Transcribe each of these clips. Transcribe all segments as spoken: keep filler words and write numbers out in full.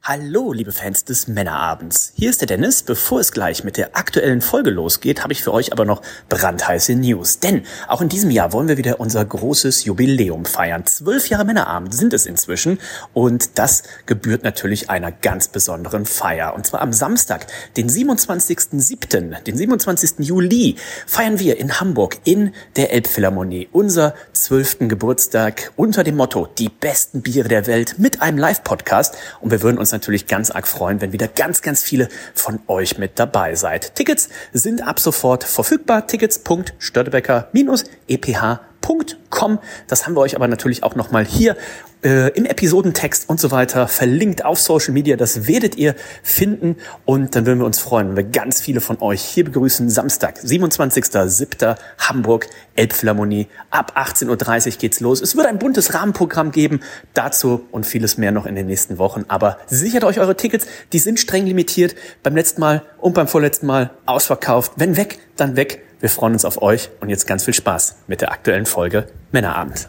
Hallo, liebe Fans des Männerabends. Hier ist der Dennis. Bevor es gleich mit der aktuellen Folge losgeht, habe ich für euch aber noch brandheiße News. Denn auch in diesem Jahr wollen wir wieder unser großes Jubiläum feiern. Zwölf Jahre Männerabend sind es inzwischen und das gebührt natürlich einer ganz besonderen Feier. Und zwar am Samstag, den siebenundzwanzigsten siebten, den siebenundzwanzigsten Juli, feiern wir in Hamburg in der Elbphilharmonie unser zwölften Geburtstag unter dem Motto Die besten Biere der Welt mit einem Live-Podcast. Und wir würden uns natürlich ganz arg freuen, wenn wieder ganz, ganz viele von euch mit dabei seid. Tickets sind ab sofort verfügbar. Tickets punkt störtebeker E P H punkt com. Das haben wir euch aber natürlich auch nochmal hier äh, im Episodentext und so weiter verlinkt auf Social Media. Das werdet ihr finden und dann würden wir uns freuen, wenn wir ganz viele von euch hier begrüßen. Samstag, siebenundzwanzigsten siebten Hamburg, Elbphilharmonie. Ab achtzehn Uhr dreißig geht's los. Es wird ein buntes Rahmenprogramm geben. Dazu und vieles mehr noch in den nächsten Wochen. Aber sichert euch eure Tickets. Die sind streng limitiert. Beim letzten Mal und beim vorletzten Mal ausverkauft. Wenn weg, dann weg. Wir freuen uns auf euch und jetzt ganz viel Spaß mit der aktuellen Folge Männerabend.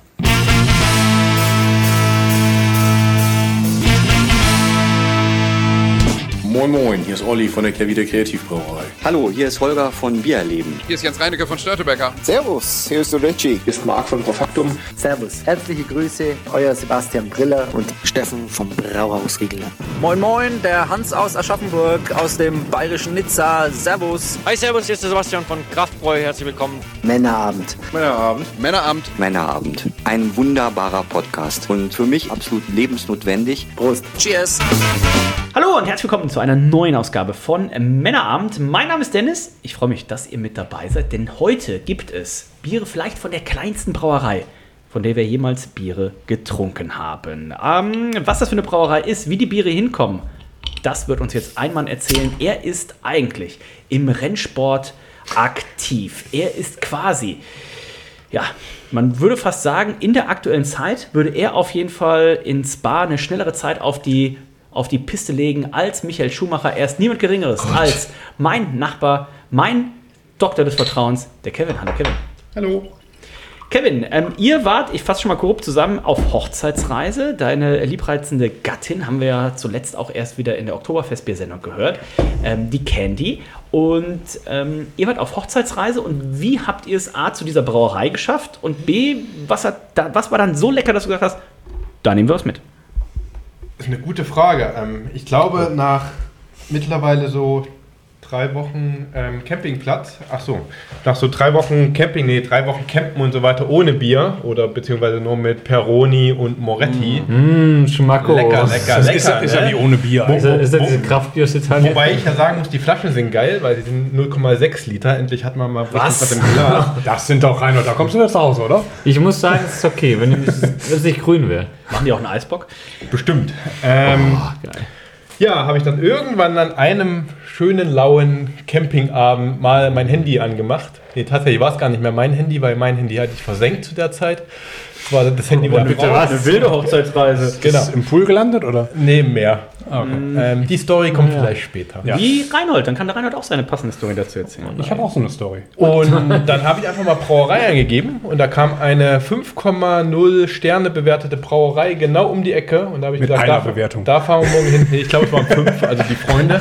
Moin Moin, hier ist Olli von der Kehrwieder Kreativbrauerei. Hallo, hier ist Holger von Biererleben. Hier ist Jens Reinecke von Störtebeker. Servus, hier ist der Richie. Hier ist Marc von Profaktum. Servus, herzliche Grüße, euer Sebastian Briller und Steffen vom Brauhaus Riegler. Moin Moin, der Hans aus Aschaffenburg, aus dem bayerischen Nizza. Servus. Hi, servus, hier ist der Sebastian von Kraftbräu. Herzlich willkommen. Männerabend. Männerabend. Männerabend. Männerabend. Ein wunderbarer Podcast und für mich absolut lebensnotwendig. Prost. Cheers. Hallo und herzlich willkommen zu einer neuen Ausgabe von Männerabend. Mein Name ist Dennis. Ich freue mich, dass ihr mit dabei seid, denn heute gibt es Biere vielleicht von der kleinsten Brauerei, von der wir jemals Biere getrunken haben. Ähm, was das für eine Brauerei ist, wie die Biere hinkommen, das wird uns jetzt ein Mann erzählen. Er ist eigentlich im Rennsport aktiv. Er ist quasi, ja, man würde fast sagen, in der aktuellen Zeit würde er auf jeden Fall in Spa eine schnellere Zeit auf die auf die Piste legen als Michael Schumacher. Er ist niemand Geringeres Gott. als mein Nachbar, mein Doktor des Vertrauens, der Kevin. Hallo Kevin. Hallo. Kevin, ähm, ihr wart, ich fasse schon mal grob zusammen, auf Hochzeitsreise. Deine liebreizende Gattin haben wir ja zuletzt auch erst wieder in der Oktoberfestbiersendung gehört, ähm, die Candy. Und ähm, ihr wart auf Hochzeitsreise und wie habt ihr es A zu dieser Brauerei geschafft und B, was, hat da, was war dann so lecker, dass du gesagt hast, da nehmen wir was mit? Das ist eine gute Frage. Ich glaube, nach mittlerweile so drei Wochen ähm, Campingplatz, ach so, nach so drei Wochen Camping, nee, drei Wochen Campen und so weiter ohne Bier oder beziehungsweise nur mit Peroni und Moretti. Mmh, Schmacko. Lecker, lecker, das lecker. Ist, ist ja wie ohne Bier. Wo, wo, ist das wo, diese Kraftbier-Italien? Wobei ich ja sagen muss, die Flaschen sind geil, weil sie sind null Komma sechs Liter. Endlich hat man mal was, was im Glas. Das sind doch rein, da kommst du jetzt raus, oder? Ich muss sagen, es ist okay, wenn es nicht grün wäre. Machen die auch einen Eisbock? Bestimmt. Ähm, oh, geil. Ja, habe ich dann irgendwann an einem schönen, lauen Campingabend mal mein Handy angemacht. Nee, tatsächlich war es gar nicht mehr mein Handy, weil mein Handy hatte ich versenkt zu der Zeit. Das war das Handy von der Frau. Eine wilde Hochzeitsreise. Genau. Ist im Pool gelandet, oder? Nee, mehr. Okay. Ähm, die Story kommt ja. vielleicht später. Ja. Wie Reinhold, dann kann der Reinhold auch seine passende Story dazu erzählen. Ich habe auch so eine Story. Und dann habe ich einfach mal Brauerei eingegeben und da kam eine fünf Komma null Sterne bewertete Brauerei genau um die Ecke und da habe ich Mit gesagt, einer da, Bewertung. da fahren wir morgen hin. Nee, ich glaube, es waren fünf, also die Freunde.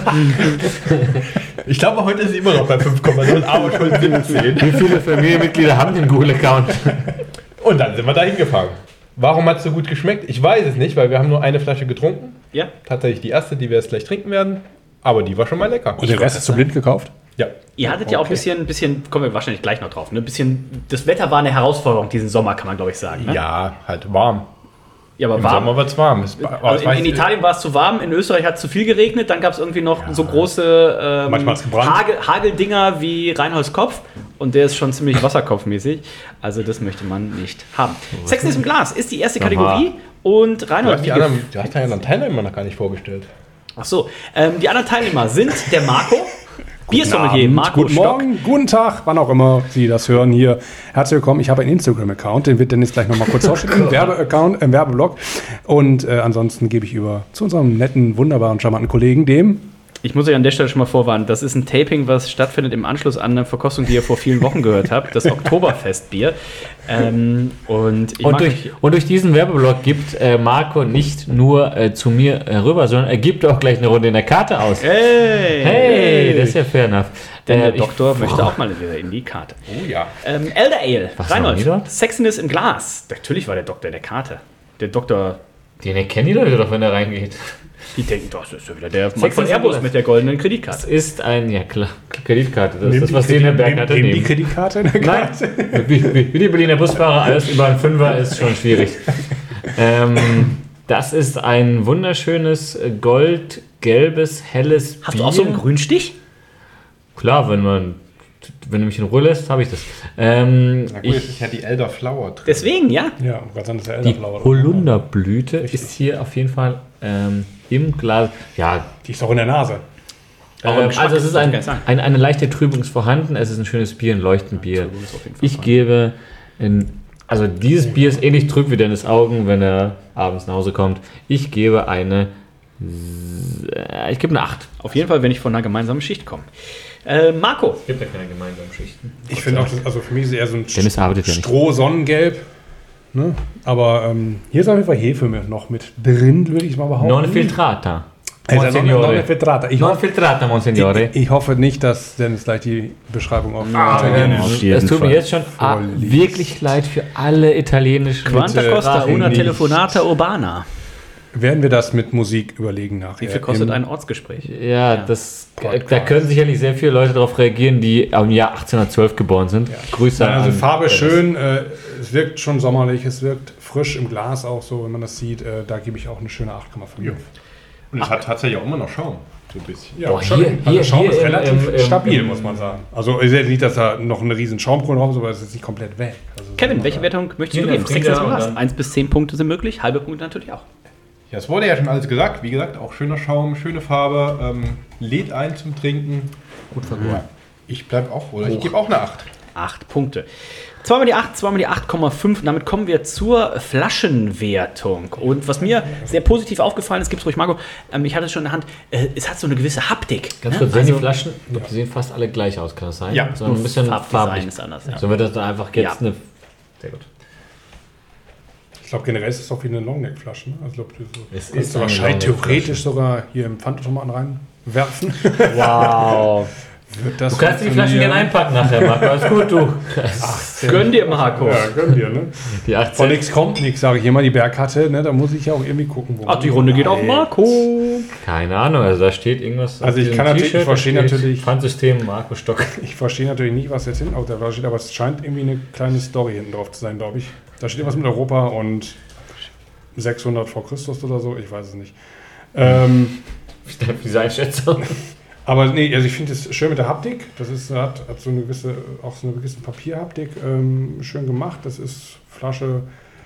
Ich glaube, heute ist sie immer noch bei fünf Komma null, aber schon siebzehn. Wie viele Familienmitglieder haben den Google-Account? Und dann sind wir da hingefahren. Warum hat es so gut geschmeckt? Ich weiß es nicht, weil wir haben nur eine Flasche getrunken. Ja. Tatsächlich die erste, die wir jetzt gleich trinken werden. Aber die war schon mal lecker. Und den Rest ist zu blind gekauft? Ja. Ihr hattet ja auch ein bisschen, bisschen, kommen wir wahrscheinlich gleich noch drauf, ne? Bisschen, das Wetter war eine Herausforderung diesen Sommer, kann man glaube ich sagen. Ne? Ja, halt warm. Ja, aber Im warm. Sommer wird es warm. Es war, Also in, in Italien war es zu warm, in Österreich hat es zu viel geregnet, dann gab es irgendwie noch ja. so große ähm, Manchmal hat's gebrannt. Hagel, Hageldinger wie Reinholds Kopf und der ist schon ziemlich wasserkopfmäßig. Also das möchte man nicht haben. Sex ist im Glas ist die erste Kategorie und Du Reinhold... hast die anderen, du hast die anderen Teilnehmer noch gar nicht vorgestellt. Ach so, ähm, die anderen Teilnehmer sind der Marco, Biersommelier, Marco Guten Stock. Morgen, guten Tag, wann auch immer Sie das hören hier. Herzlich willkommen, ich habe einen Instagram-Account, den wird Dennis gleich nochmal kurz vorstellen, im Werbe-Account, im Werbeblog. Und äh, ansonsten gebe ich über zu unserem netten, wunderbaren, charmanten Kollegen, dem Ich muss euch an der Stelle schon mal vorwarnen, das ist ein Taping, was stattfindet im Anschluss an eine Verkostung, die ihr vor vielen Wochen gehört habt, das Oktoberfestbier. Ähm, und, ich und, mag durch, und durch diesen Werbeblock gibt äh, Marco nicht nur äh, zu mir äh, rüber, sondern er gibt auch gleich eine Runde in der Karte aus. Hey! Hey, das ist ja fair enough. Denn der äh, Doktor ich, möchte oh. auch mal wieder in die Karte. Oh ja. Ähm, Elder Ale, Was machen die Reinhold, dort? Sexiness im Glas. Natürlich war der Doktor in der Karte. Der Doktor, Den erkennen die Leute doch, wenn er reingeht. die denken, das ist ja wieder der Mann Sexiness von im Airbus Glas. mit der goldenen Das Kreditkarte. ist ein, ja klar, Kreditkarte. Das ist Nimm das, die was die in der Kredit- Bergkarte nimm- nimm die nehmen. Kreditkarte in der Nein, Karte. wie, wie, wie die Berliner Busfahrer, alles über einen Fünfer ist schon schwierig. ähm, das ist ein wunderschönes, äh, goldgelbes, helles Hast Bier. du auch so einen Grünstich? Klar, wenn man, wenn du mich in Ruhe lässt, habe ich das. Ähm, Na gut, ich, jetzt ist ja die Elder Flower drin. Deswegen, ja. Ja, ganz anders der die Elderflower. Holunderblüte ist hier auf jeden Fall ähm, im Glas. Ja, Die ist auch in der Nase. Auch im ähm, Geschmack, also es ist das ein, kann ich sagen. ein, eine leichte Trübung ist vorhanden. Es ist ein schönes Bier, ein Leuchtenbier. Trübung ist auf jeden Fall Ich vorhanden. gebe, in, also dieses Bier ist ähnlich trüb wie Dennis Augen, wenn er abends nach Hause kommt. Ich gebe eine, äh, ich gebe eine acht. Auf jeden Fall, wenn ich von einer gemeinsamen Schicht komme. Äh, Marco. Es gibt ja keine gemeinsamen Schichten. Ich finde auch, das, also für mich ist es eher so ein Dennis arbeitet ja nicht. Stroh-Sonnengelb. Ne? Aber ähm, hier ist auf jeden Fall Hefe mit, noch mit drin, würde ich mal behaupten. Non filtrata. Also non, Monsignore. non filtrata. Ich, Non hoffe, filtrata, Monsignore. ich, ich hoffe nicht, dass Dennis gleich die Beschreibung auf Ah, Italien ähm, auf jeden es tut Fall. mir jetzt schon ah, vorliest. wirklich leid für alle italienischen Quanta Bitte Costa, una nicht. telefonata urbana. Werden wir das mit Musik überlegen nachher. Wie viel kostet Im- ein Ortsgespräch? Ja, das, Podcast. da können sicherlich sehr viele Leute darauf reagieren, die im Jahr achtzehnhundertzwölf geboren sind. Grüße Also an Farbe Dennis. schön, äh, es wirkt schon sommerlich, es wirkt frisch im Glas auch so, wenn man das sieht. Äh, da gebe ich auch eine schöne acht Komma fünf. Und es hat tatsächlich auch immer noch Schaum. So ein bisschen. Ja, Boah, schon, hier- also hier- Schaum hier ist im- relativ im- im- stabil, im- muss man sagen. Also ist jetzt nicht, dass da noch eine riesen Schaumkrone drauf ist, aber es ist nicht komplett weg. Also Kevin, welche Wertung möchtest Hier du der geben? Frieda Sechs und Glas. dann- eins bis zehn Punkte sind möglich, halbe Punkte natürlich auch. Ja, es wurde ja schon alles gesagt. Wie gesagt, auch schöner Schaum, schöne Farbe, ähm, lädt ein zum Trinken. Gut vergoren. Ich bleibe auch, oder ich gebe auch eine acht. Acht Punkte. Zweimal die acht, zweimal die acht Komma fünf. Und damit kommen wir zur Flaschenwertung. Und was mir sehr positiv aufgefallen ist, gib's ruhig Marco, ähm, ich hatte es schon in der Hand, äh, es hat so eine gewisse Haptik. Ganz ne? kurz, sehen Also- die Flaschen, die sehen fast alle gleich aus, kann das sein? Ja. so ein bisschen Farbdesign farblich. ist anders, ja. So wird das dann einfach jetzt Ja. eine. Sehr gut. Ich glaube generell ist es auch wie eine Longneck-Flasche. Ne? Also, ich glaube, du Es kannst ist du eine wahrscheinlich Longneck-Flasche. theoretisch sogar hier im Pfandautomaten reinwerfen. Wow. Wird das Du kannst die Flaschen gerne einpacken nachher, Marco. Alles gut, du. Gönn dir, Marco. Ja, gönn dir, ne? Die Von achtzehn. nichts kommt nichts, sage ich immer, die Bergkarte, ne? Da muss ich ja auch irgendwie gucken, wo Ach, die Runde geht auf Marco. Keine Ahnung, also da steht irgendwas. Also auf ich diesem kann natürlich- T-Shirt, ich verstehe da steht natürlich- Pfandsystem Marco Stock. Ich verstehe natürlich nicht, was jetzt hinten auf der Flasche steht, aber es scheint irgendwie eine kleine Story hinten drauf zu sein, glaube ich. Da steht irgendwas mit Europa und sechshundert vor Christus oder so, ich weiß es nicht. Ähm, Diese Einschätzung. aber nee, also ich finde es schön mit der Haptik. Das ist, hat, hat so eine gewisse, auch so eine gewisse Papierhaptik ähm, schön gemacht. Das ist Flasche.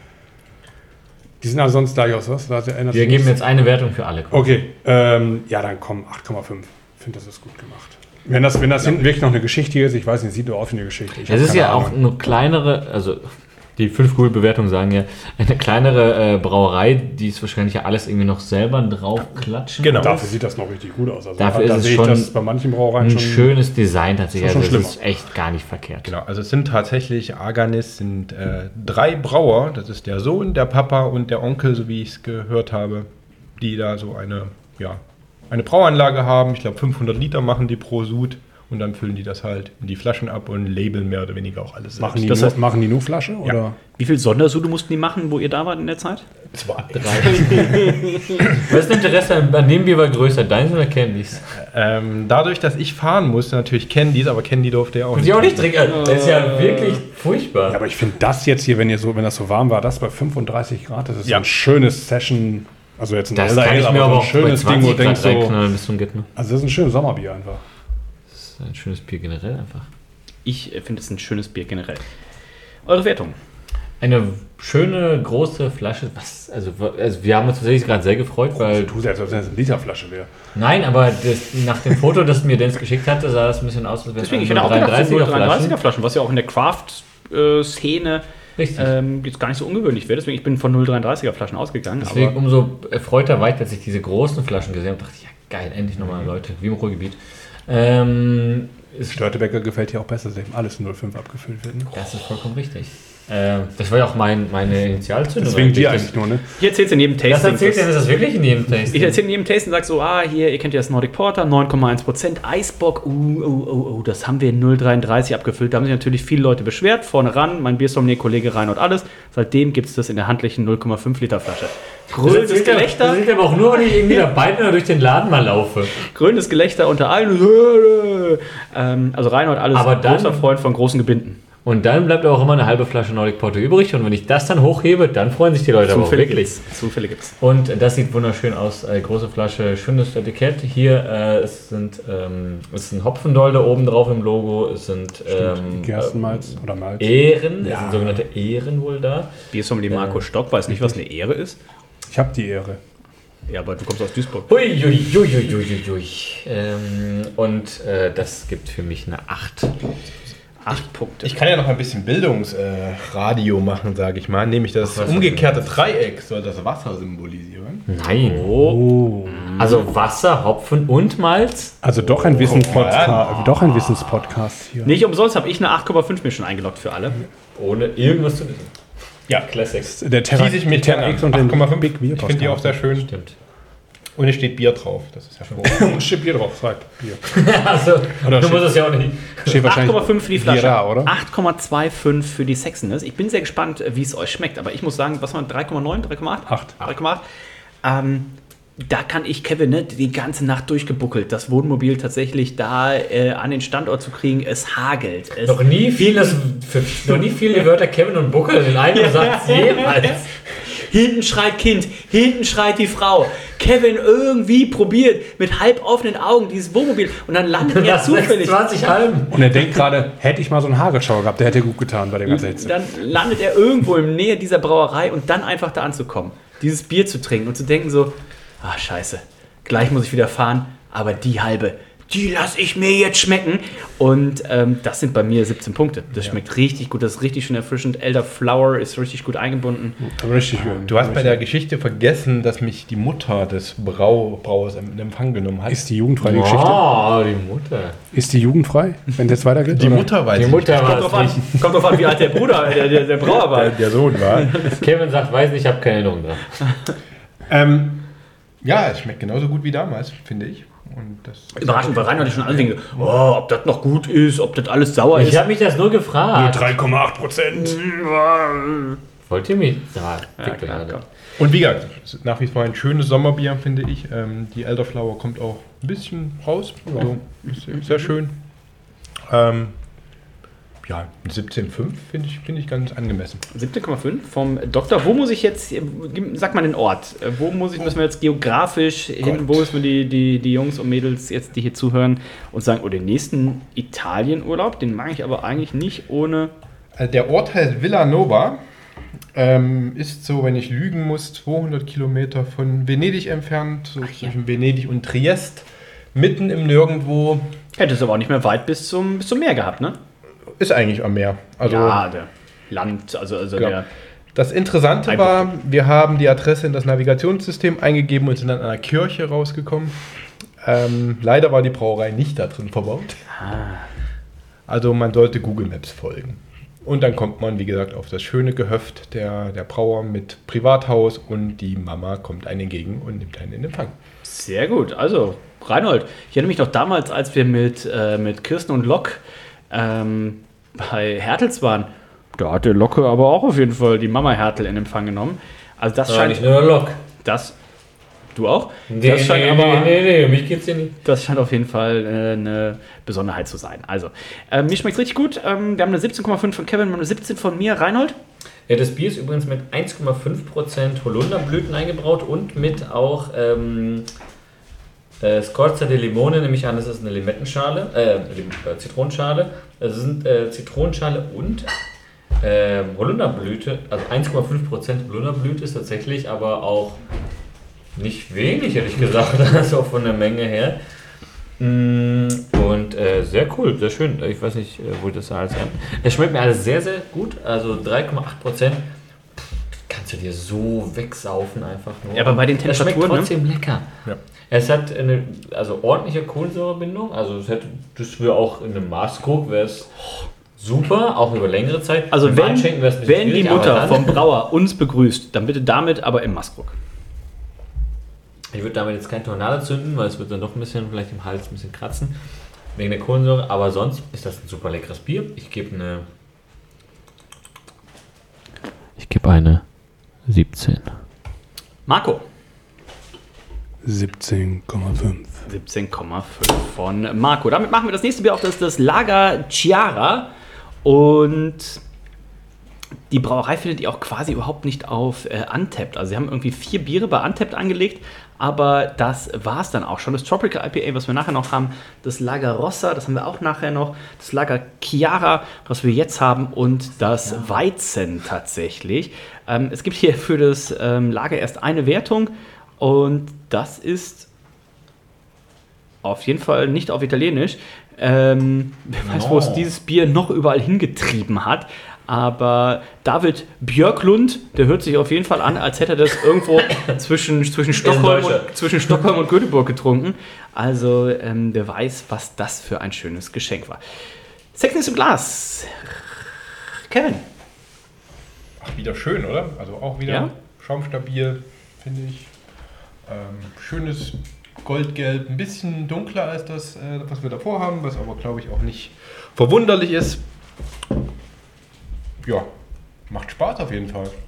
Die sehen alle sonst gleich aus, was? Da erinnert Wir sich geben nichts. jetzt eine Wertung für alle. Okay, ähm, ja, dann komm, acht Komma fünf. Ich finde, das ist gut gemacht. Wenn das, wenn das hinten wirklich noch eine Geschichte ist, ich weiß nicht, sieht nur aus wie eine Geschichte. Ich Es hab ist keine ja auch Ahnung. eine kleinere, also die fünf Google-Bewertungen sagen ja, eine kleinere äh, Brauerei, die ist wahrscheinlich ja alles irgendwie noch selber draufklatschen. Genau. Dafür sieht das noch richtig gut aus. Also Dafür da ist es sehe ich schon das bei manchen Brauereien Ein schon. schönes Design tatsächlich. schon Also das schlimmer. ist echt gar nicht verkehrt. Genau, also es sind tatsächlich, Arganis sind äh, drei Brauer, das ist der Sohn, der Papa und der Onkel, so wie ich es gehört habe, die da so eine, ja, eine Brauanlage haben. Ich glaube fünfhundert Liter machen die pro Sud und dann füllen die das halt in die Flaschen ab und labeln mehr oder weniger auch alles Machen die, Das nur, heißt- machen die nur Flasche? Oder? Wie viel Sondersude mussten die machen, wo ihr da wart in der Zeit? Zwei. Was ist das Interesse an, an dem Bier war größer? Deins oder Candys? Ähm, dadurch, dass ich fahren musste, natürlich Candys, aber Candy durfte ja auch Und die auch nicht trinken. Das ist ja wirklich furchtbar. Ja, aber ich finde das jetzt hier, wenn ihr so, wenn das so warm war, das bei fünfunddreißig Grad, das ist Ja. ein schönes Session. Also jetzt ein Das Elder kann Ale, ich mir aber so auch ein bei schönes Ding, wo du zwanzig denkst Grad so. reinknallen bis zum Gitten. Also das ist ein schönes Sommerbier einfach. Das ist ein schönes Bier generell einfach. Ich äh, finde es ein schönes Bier generell. Eure Wertung? Eine schöne, große Flasche. Was? Also, also wir haben uns tatsächlich gerade sehr gefreut, weil... Du sagst, als wenn es eine Literflasche wäre. Nein, aber das, nach dem Foto, das mir Dennis geschickt hatte, sah das ein bisschen aus, als wäre es Deswegen, ich hätte auch gedacht, so dreiunddreißiger dreiunddreißiger Flaschen, was ja auch in der Craft-Szene Richtig. ähm, jetzt gar nicht so ungewöhnlich wäre. Deswegen, ich bin von null Komma dreiunddreißiger Flaschen ausgegangen. Deswegen aber umso erfreuter war ich, als ich diese großen Flaschen gesehen habe, dachte ich, ja Geil, endlich nochmal Leute, wie im Ruhrgebiet. Ähm, Störtebeker gefällt dir auch besser, dass eben alles null Komma fünf abgefüllt wird. Ne? Das ist vollkommen richtig. Ähm, das war ja auch mein, meine Initialzündung. Deswegen dir eigentlich nur, ne? Ich erzähl's in jedem Tasting. Das erzählt denn, ist das wirklich in jedem Tasting? Ich erzähle in jedem Tasting und sag so, ah, hier, ihr kennt ja das Nordic Porter, neun Komma eins Prozent, Eisbock, uh, uh, uh, uh, das haben wir in null Komma dreiunddreißig abgefüllt. Da haben sich natürlich viele Leute beschwert, vorne ran, mein Biersommelier-Kollege Reinhold alles. Seitdem gibt es das in der handlichen null Komma fünf Liter Flasche. Größtes Gelächter. Das sieht aber auch nur, wenn ich irgendwie dabei bin oder durch den Laden mal laufe. Grünes Gelächter unter allen. Ähm, also Reinhold alles aber dann, großer Freund von großen Gebinden. Und dann bleibt auch immer eine halbe Flasche Nordic Porter übrig. Und wenn ich das dann hochhebe, dann freuen sich die Leute aber auch wirklich. Zufälle gibt's. Und das sieht wunderschön aus. Äh, große Flasche, schönes Etikett. Hier äh, es sind, ähm, es ist ein Hopfendolde oben drauf im Logo. Es sind ähm, Gerstenmalz oder Malz. Ehren. Ja. Es sind sogenannte Ehren wohl da. Biersommelier Marco äh, Stock weiß nicht, was eine Ehre ist. Ich habe die Ehre. Ja, aber du kommst aus Duisburg. Hui, hui, hui, hui, hui, hui. Ähm, und äh, das gibt für mich eine acht. Acht Punkte. Ich kann ja noch ein bisschen Bildungsradio äh, machen, sage ich mal. Nämlich das Ach, umgekehrte Dreieck soll das Wasser symbolisieren. Nein. Oh. Also Wasser, Hopfen und Malz? Also doch ein, Wissenspodcast, doch ein Wissenspodcast hier. Nicht umsonst habe ich eine acht Komma fünf mir schon eingeloggt für alle. Ohne irgendwas zu wissen. Ja, Classics. Der Terra X und acht Komma fünf. Big Beer. Ich finde die auch sehr schön. Stimmt. Und es steht Bier drauf. Das ist ja schon. Und steht Bier drauf, sagt Bier. Also, oder du musst es ja auch nicht. acht Komma fünf für die Flasche. Biera, oder? acht Komma fünfundzwanzig für die Sexiness. Ich bin sehr gespannt, wie es euch schmeckt. Aber ich muss sagen, was war drei Komma neun, drei Komma acht? drei Komma acht. Ähm, da kann ich, Kevin, ne, die ganze Nacht durchgebuckelt, das Wohnmobil tatsächlich da äh, an den Standort zu kriegen. Es hagelt. Es noch nie viele, für, noch nie viele Wörter Kevin und Buckel in einem ja. Satz jemals. Hinten schreit Kind, hinten schreit die Frau. Kevin irgendwie probiert mit halb offenen Augen dieses Wohnmobil und dann landet er zufällig. zwanzig Halben. Und er denkt gerade, hätte ich mal so einen Hagelschauer gehabt, der hätte gut getan bei dem ganzen Hitze. Dann landet er irgendwo in Nähe dieser Brauerei und dann einfach da anzukommen, dieses Bier zu trinken und zu denken so, ah scheiße, gleich muss ich wieder fahren, aber die halbe, die lasse ich mir jetzt schmecken. Und ähm, das sind bei mir siebzehn Punkte. Das ja. schmeckt richtig gut, das ist richtig schön erfrischend. Elder Flower ist richtig gut eingebunden. Richtig schön. Du hast bei der Geschichte vergessen, dass mich die Mutter des Brau Brauers in Empfang genommen hat. Ist die jugendfrei, die wow, Geschichte? Oh, die Mutter. Ist die jugendfrei, wenn das weitergeht? Die oder? Mutter weiß die ich Mutter nicht. Kommt drauf an, kommt drauf an, wie alt der Bruder, der, der, der Brauer war. Der, der Sohn war. Kevin sagt, weiß nicht, ich habe keine Erinnerung dran. ähm, ja, es schmeckt genauso gut wie damals, finde ich. Und das Überraschend, weil Reinhard schon alle denken, oh, ob das noch gut ist, ob das alles sauer ich ist. Ich habe mich das nur gefragt. Nur drei Komma acht Prozent. Wollt ihr mich? Ja, ja, klar, klar. Und wie gesagt, nach wie vor ein schönes Sommerbier, finde ich. Ähm, die Elderflower kommt auch ein bisschen raus. Also, ist sehr schön. Ähm, ja, siebzehn Komma fünf finde ich, find ich ganz angemessen. siebzehn Komma fünf vom Doktor. Wo muss ich jetzt, sag mal den Ort, wo muss ich, müssen wir jetzt geografisch Gott. hin, wo müssen wir die, die, die Jungs und Mädels jetzt, die hier zuhören und sagen, oh, den nächsten Italienurlaub, den mag ich aber eigentlich nicht ohne... Also der Ort heißt Villanova, ähm, ist so, wenn ich lügen muss, zweihundert Kilometer von Venedig entfernt, so Ach, zwischen ja. Venedig und Triest, mitten im Nirgendwo. Hättest du aber auch nicht mehr weit bis zum, bis zum Meer gehabt, ne? Ist eigentlich am Meer. Also, ja, der Land, also, also genau. der... Das Interessante Einfach. war, wir haben die Adresse in das Navigationssystem eingegeben und sind dann an einer Kirche rausgekommen. Ähm, leider war die Brauerei nicht da drin verbaut. Ah. Also man sollte Google Maps folgen. Und dann kommt man, wie gesagt, auf das schöne Gehöft der, der Brauer mit Privathaus und die Mama kommt einen entgegen und nimmt einen in Empfang. Sehr gut. Also, Reinhold, ich erinnere mich noch damals, als wir mit, äh, mit Kirsten und Lok ähm, bei Hertels waren, da hat der Locke aber auch auf jeden Fall die Mama Hertel in Empfang genommen. Also das ja, scheint... nicht nur Lok. Das... Du auch? Nee, das scheint nee, aber, nee, nee, um mich geht's hier nicht. Das scheint auf jeden Fall äh, eine Besonderheit zu sein. Also, äh, mir schmeckt richtig gut. Ähm, wir haben eine siebzehn Komma fünf von Kevin, wir haben eine siebzehn von mir. Reinhold? Ja, das Bier ist übrigens mit eins Komma fünf Prozent Holunderblüten eingebraut und mit auch ähm, äh, Scorza di Limone, nehme ich an, das ist eine Limettenschale, äh, Zitronenschale. Es sind äh, Zitronenschale und äh, Holunderblüte, also eins Komma fünf Prozent Holunderblüte ist tatsächlich aber auch nicht wenig, ehrlich gesagt, also von der Menge her. Und äh, sehr cool, sehr schön. Ich weiß nicht, wo das alles an. Es schmeckt mir alles sehr, sehr gut. Also drei Komma acht Prozent. kannst du dir so wegsaufen einfach nur. Ja, aber bei den das schmeckt Temperaturen, trotzdem ne? lecker. Ja. Es hat eine also ordentliche Kohlensäurebindung, also es hätte, das wäre auch in einem Maßkrug, wäre es super, auch über längere Zeit. Also Im wenn, Weinschenken wär's ein bisschen wenn die schwierig, Mutter aber vom Brauer uns begrüßt, dann bitte damit, aber im Maßkrug. Ich würde damit jetzt kein Tornado zünden, weil es wird dann doch ein bisschen vielleicht im Hals ein bisschen kratzen, wegen der Kohlensäure, aber sonst ist das ein super leckeres Bier. Ich gebe eine Ich gebe eine siebzehn. Marco. siebzehn Komma fünf. siebzehn Komma fünf von Marco. Damit machen wir das nächste Bier auf, das ist das Lager Chiara. Und die Brauerei findet ihr auch quasi überhaupt nicht auf äh, Untappd. Also sie haben irgendwie vier Biere bei Untappd angelegt, aber das war es dann auch schon. Das Tropical I P A, was wir nachher noch haben, das Lager Rossa, das haben wir auch nachher noch, das Lager Chiara, was wir jetzt haben, und das ja. Weizen tatsächlich. Ähm, es gibt hier für das ähm, Lager erst eine Wertung und das ist auf jeden Fall nicht auf Italienisch. Ähm, wer weiß, wo es dieses Bier noch überall hingetrieben hat. Aber David Björklund, der hört sich auf jeden Fall an, als hätte er das irgendwo zwischen, zwischen, Stockholm und, zwischen Stockholm und Göteborg getrunken. Also ähm, wer weiß, was das für ein schönes Geschenk war. Sexiness im Glas. Kevin. Ach, wieder schön, oder? Also auch wieder ja? schaumstabil, finde ich. Ähm, schönes Goldgelb, ein bisschen dunkler als das, äh, was wir davor haben, was aber, glaube ich, auch nicht verwunderlich ist. Ja, macht Spaß auf jeden Fall.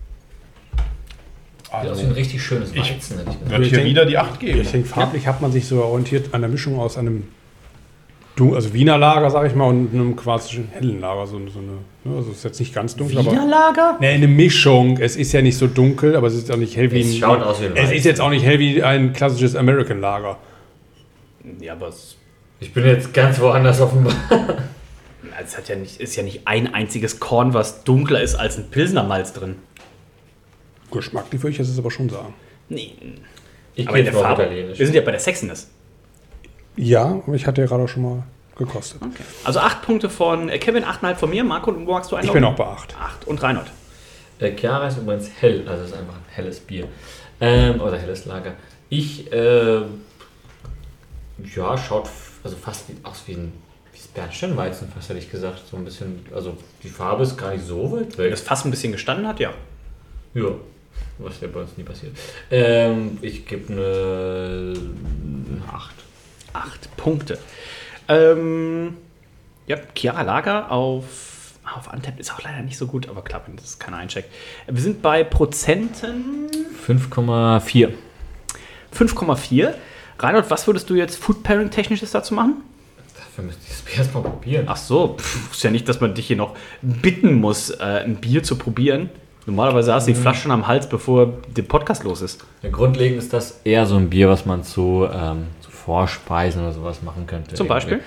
Also, das ist ein richtig schönes Weizen, hätte ich gesagt. Wird hier wieder die acht geben. Ich denke, farblich ja. hat man sich so orientiert an der Mischung aus einem also Wiener Lager, sag ich mal, und einem klassischen hellen Lager. So, so eine, also es ist jetzt nicht ganz dunkel. Wiener aber, Lager? Ne, eine Mischung. Es ist ja nicht so dunkel, aber es ist auch nicht hell wie es ein... Schaut aus wie ein es ist jetzt auch nicht hell wie ein klassisches American Lager. Ja, aber es... Ich bin jetzt ganz woanders offenbar. Es hat ja nicht, ist ja nicht ein einziges Korn, was dunkler ist als ein Pilsner Malz drin. Geschmacklich würde ich das aber schon sagen. Nee. Ich aber in der Farbe. Wir sind ja bei der Sexiness. Ja, aber ich hatte ja gerade auch schon mal gekostet. Okay. Also acht Punkte von Kevin, acht Komma fünf von mir. Marco, wo magst du einloggen? Ich bin auch bei acht. acht. Und Reinhold? Der Chiara ist übrigens hell, also ist einfach ein helles Bier. Ähm, oder helles Lager. Ich, äh, ja, schaut also fast wie, aus wie ein Bernsteinweizen, fast hätte ich gesagt. So ein bisschen, also die Farbe ist gar nicht so weit weg. Wenn das fast ein bisschen gestanden hat, ja. Ja, was ja bei uns nie passiert. Ähm, ich gebe eine acht. acht Punkte. Ähm, ja, Chiara Lager auf, auf Untappd ist auch leider nicht so gut, aber klar, wenn das keiner eincheckt. Wir sind bei Prozenten... fünf Komma vier. fünf Komma vier. Reinhold, was würdest du jetzt Food-Pairing-Technisches dazu machen? Dafür müsste ich das Bier erstmal probieren. Ach so, pff, ist ja nicht, dass man dich hier noch bitten muss, äh, ein Bier zu probieren. Normalerweise hast du die Flasche schon am Hals, bevor der Podcast los ist. Ja, grundlegend ist das eher so ein Bier, was man zu, ähm, zu Vorspeisen oder sowas machen könnte. Zum Beispiel?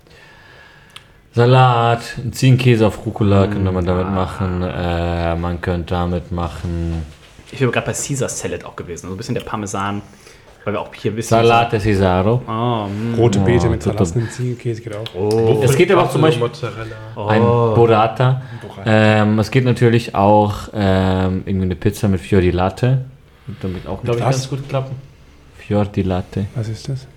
Salat, Ziegenkäse auf Rucola könnte man damit machen. Äh, man könnte damit machen... Ich bin gerade bei Caesar Salad auch gewesen. So ein bisschen der Parmesan, weil wir auch hier wissen... Salat de Cesaro. Oh, rote Beete oh, mit verlassenem Ziegenkäse geht auch. Oh. Es geht aber auch zum Beispiel Mozzarella. ein Burrata. Ähm, es geht natürlich auch ähm, irgendwie eine Pizza mit Fior di Latte. Und damit auch glaube ich ganz gut klappen. Fior di Latte. Was ist das?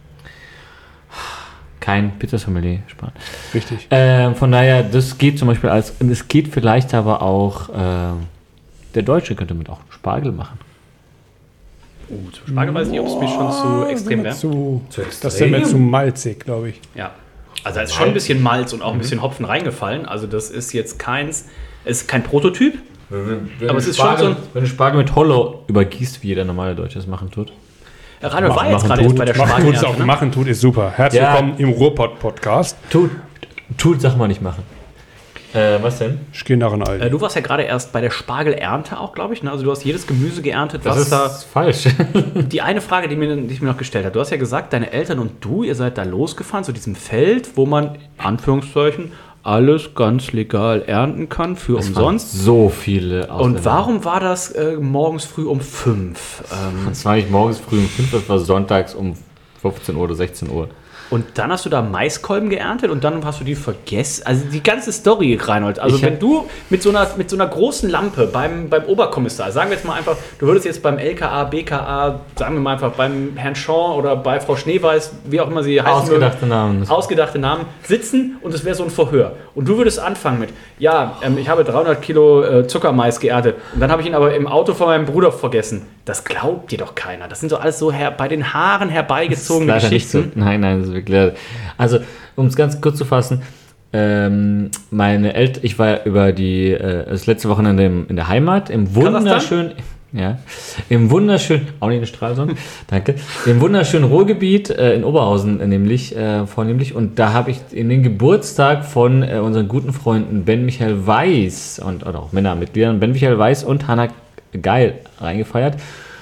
Kein Pizzasommelier sparen. Richtig. Ähm, von daher, das geht zum Beispiel als, und es geht vielleicht aber auch, äh, der Deutsche könnte mit auch Spargel machen. Oh, zum Spargel weiß ich nicht, ob es mir schon zu extrem wäre. Zu, zu extrem? Das wäre mir zu malzig, glaube ich. Ja. Also da ist schon ein bisschen Malz und auch ein bisschen Hopfen reingefallen. Also das ist jetzt keins, es ist kein Prototyp. Wenn, wenn aber es ist Spargel, schon so ein, wenn du Spargel mit Hollow übergießt, wie jeder normale Deutsche es machen tut. Reinhold war jetzt gerade bei der Spargel. Machen tut auch, ne? Machen tut ist super. Herzlich ja. willkommen im Ruhrpott-Podcast. Tut, tut, sag mal nicht machen. Äh, was denn? Ich gehe nach in Aldi. Äh, du warst ja gerade erst bei der Spargelernte auch, glaube ich. Ne? Also du hast jedes Gemüse geerntet, das was ist da... falsch. Die eine Frage, die, mir, die ich mir noch gestellt habe. Du hast ja gesagt, deine Eltern und du, ihr seid da losgefahren zu diesem Feld, wo man, Anführungszeichen, alles ganz legal ernten kann für das umsonst. So viele Ausländer. Und warum war das äh, morgens früh um fünf? Ähm, das war nicht morgens früh um fünf, das war sonntags um fünfzehn Uhr oder sechzehn Uhr. Und dann hast du da Maiskolben geerntet und dann hast du die vergessen. Also die ganze Story, Reinhold. Also ich wenn du mit so einer mit so einer großen Lampe beim, beim Oberkommissar, sagen wir jetzt mal einfach, du würdest jetzt beim L K A, B K A, sagen wir mal einfach beim Herrn Shaw oder bei Frau Schneeweiß, wie auch immer sie heißen Ausgedachte würden, Namen. Ausgedachte Namen, sitzen und es wäre so ein Verhör. Und du würdest anfangen mit, ja, ähm, ich habe dreihundert Kilo äh, Zuckermais geerntet und dann habe ich ihn aber im Auto von meinem Bruder vergessen. Das glaubt dir doch keiner. Das sind doch alles so her, bei den Haaren herbeigezogene Geschichten. So. Nein, nein, das ist wirklich. Also, um es ganz kurz zu fassen, ähm, meine Eltern, ich war über die, äh, das letzte Wochenende in, in der Heimat, im wunderschönen, ja, im wunderschönen, auch nicht in Stralsund, danke, im wunderschönen Ruhrgebiet äh, in Oberhausen äh, nämlich, äh, vornehmlich, und da habe ich in den Geburtstag von äh, unseren guten Freunden Ben Michael Weiß und oder auch Männermitgliedern, Ben Michael Weiß und Hannah Geil reingefeiert.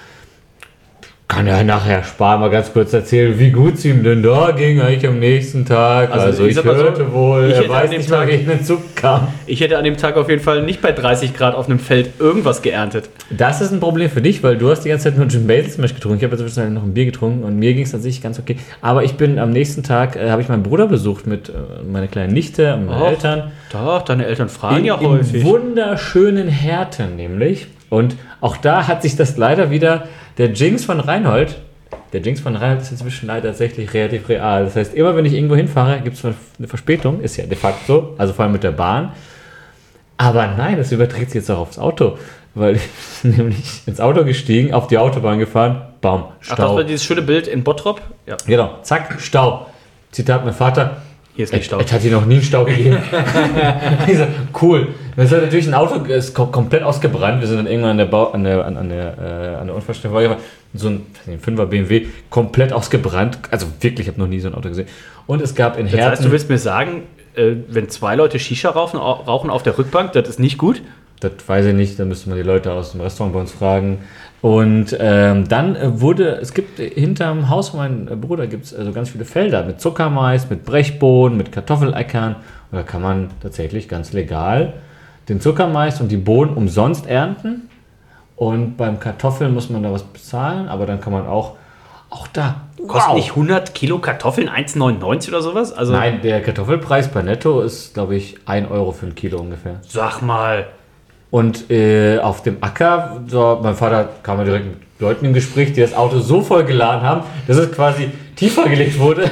Kann ja nachher sparen, mal ganz kurz erzählen, wie gut es ihm denn da ging eigentlich am nächsten Tag. Also, also ich, ich hörte so, wohl, er weiß nicht mal, wie ich in den Zug kam. Ich hätte an dem Tag auf jeden Fall nicht bei dreißig Grad auf einem Feld irgendwas geerntet. Das ist ein Problem für dich, weil du hast die ganze Zeit nur Jim Basil Smash getrunken. Ich habe jetzt zwischendurch noch ein Bier getrunken und mir ging es an sich ganz okay. Aber ich bin am nächsten Tag, äh, habe ich meinen Bruder besucht mit äh, meiner kleinen Nichte und meinen Och, Eltern. Doch, deine Eltern fragen in, ja häufig. In wunderschönen Härten nämlich. Und auch da hat sich das leider wieder, der Jinx von Reinhold, der Jinx von Reinhold ist inzwischen leider tatsächlich relativ real. Das heißt, immer wenn ich irgendwo hinfahre, gibt es eine Verspätung, ist ja de facto so, also vor allem mit der Bahn. Aber nein, das überträgt sich jetzt auch aufs Auto, weil ich bin nämlich ins Auto gestiegen, auf die Autobahn gefahren, Baum, Stau. Ach, das war dieses schöne Bild in Bottrop? Ja. Genau, zack, Stau. Zitat mein Vater. Hier ist nicht Stau. Es hat hier noch nie einen Stau gegeben. Ich so, cool. Das ist natürlich ein Auto, ist komplett ausgebrannt. Wir sind dann irgendwann an der, Bau, an der, an, an der, äh, an der Unfallstelle vorbeigefahren. So ein, ein fünfer B M W, komplett ausgebrannt. Also wirklich, ich habe noch nie so ein Auto gesehen. Und es gab in Herten... Das heißt, du willst mir sagen, äh, wenn zwei Leute Shisha rauchen, rauchen auf der Rückbank, das ist nicht gut? Das weiß ich nicht, da müsste man die Leute aus dem Restaurant bei uns fragen. Und ähm, dann wurde, es gibt hinterm Haus von meinem Bruder gibt es also ganz viele Felder mit Zuckermais, mit Brechbohnen, mit Kartoffeleckern. Und da kann man tatsächlich ganz legal den Zuckermais und die Bohnen umsonst ernten. Und beim Kartoffeln muss man da was bezahlen, aber dann kann man auch, auch da... Kostet wow. nicht hundert Kilo Kartoffeln eins neunundneunzig oder sowas? Also nein, der Kartoffelpreis bei Netto ist, glaube ich, ein Euro für ein Kilo ungefähr. Sag mal... Und äh, auf dem Acker, so, mein Vater kam ja direkt mit Leuten im Gespräch, die das Auto so voll geladen haben, dass es quasi tiefer gelegt wurde.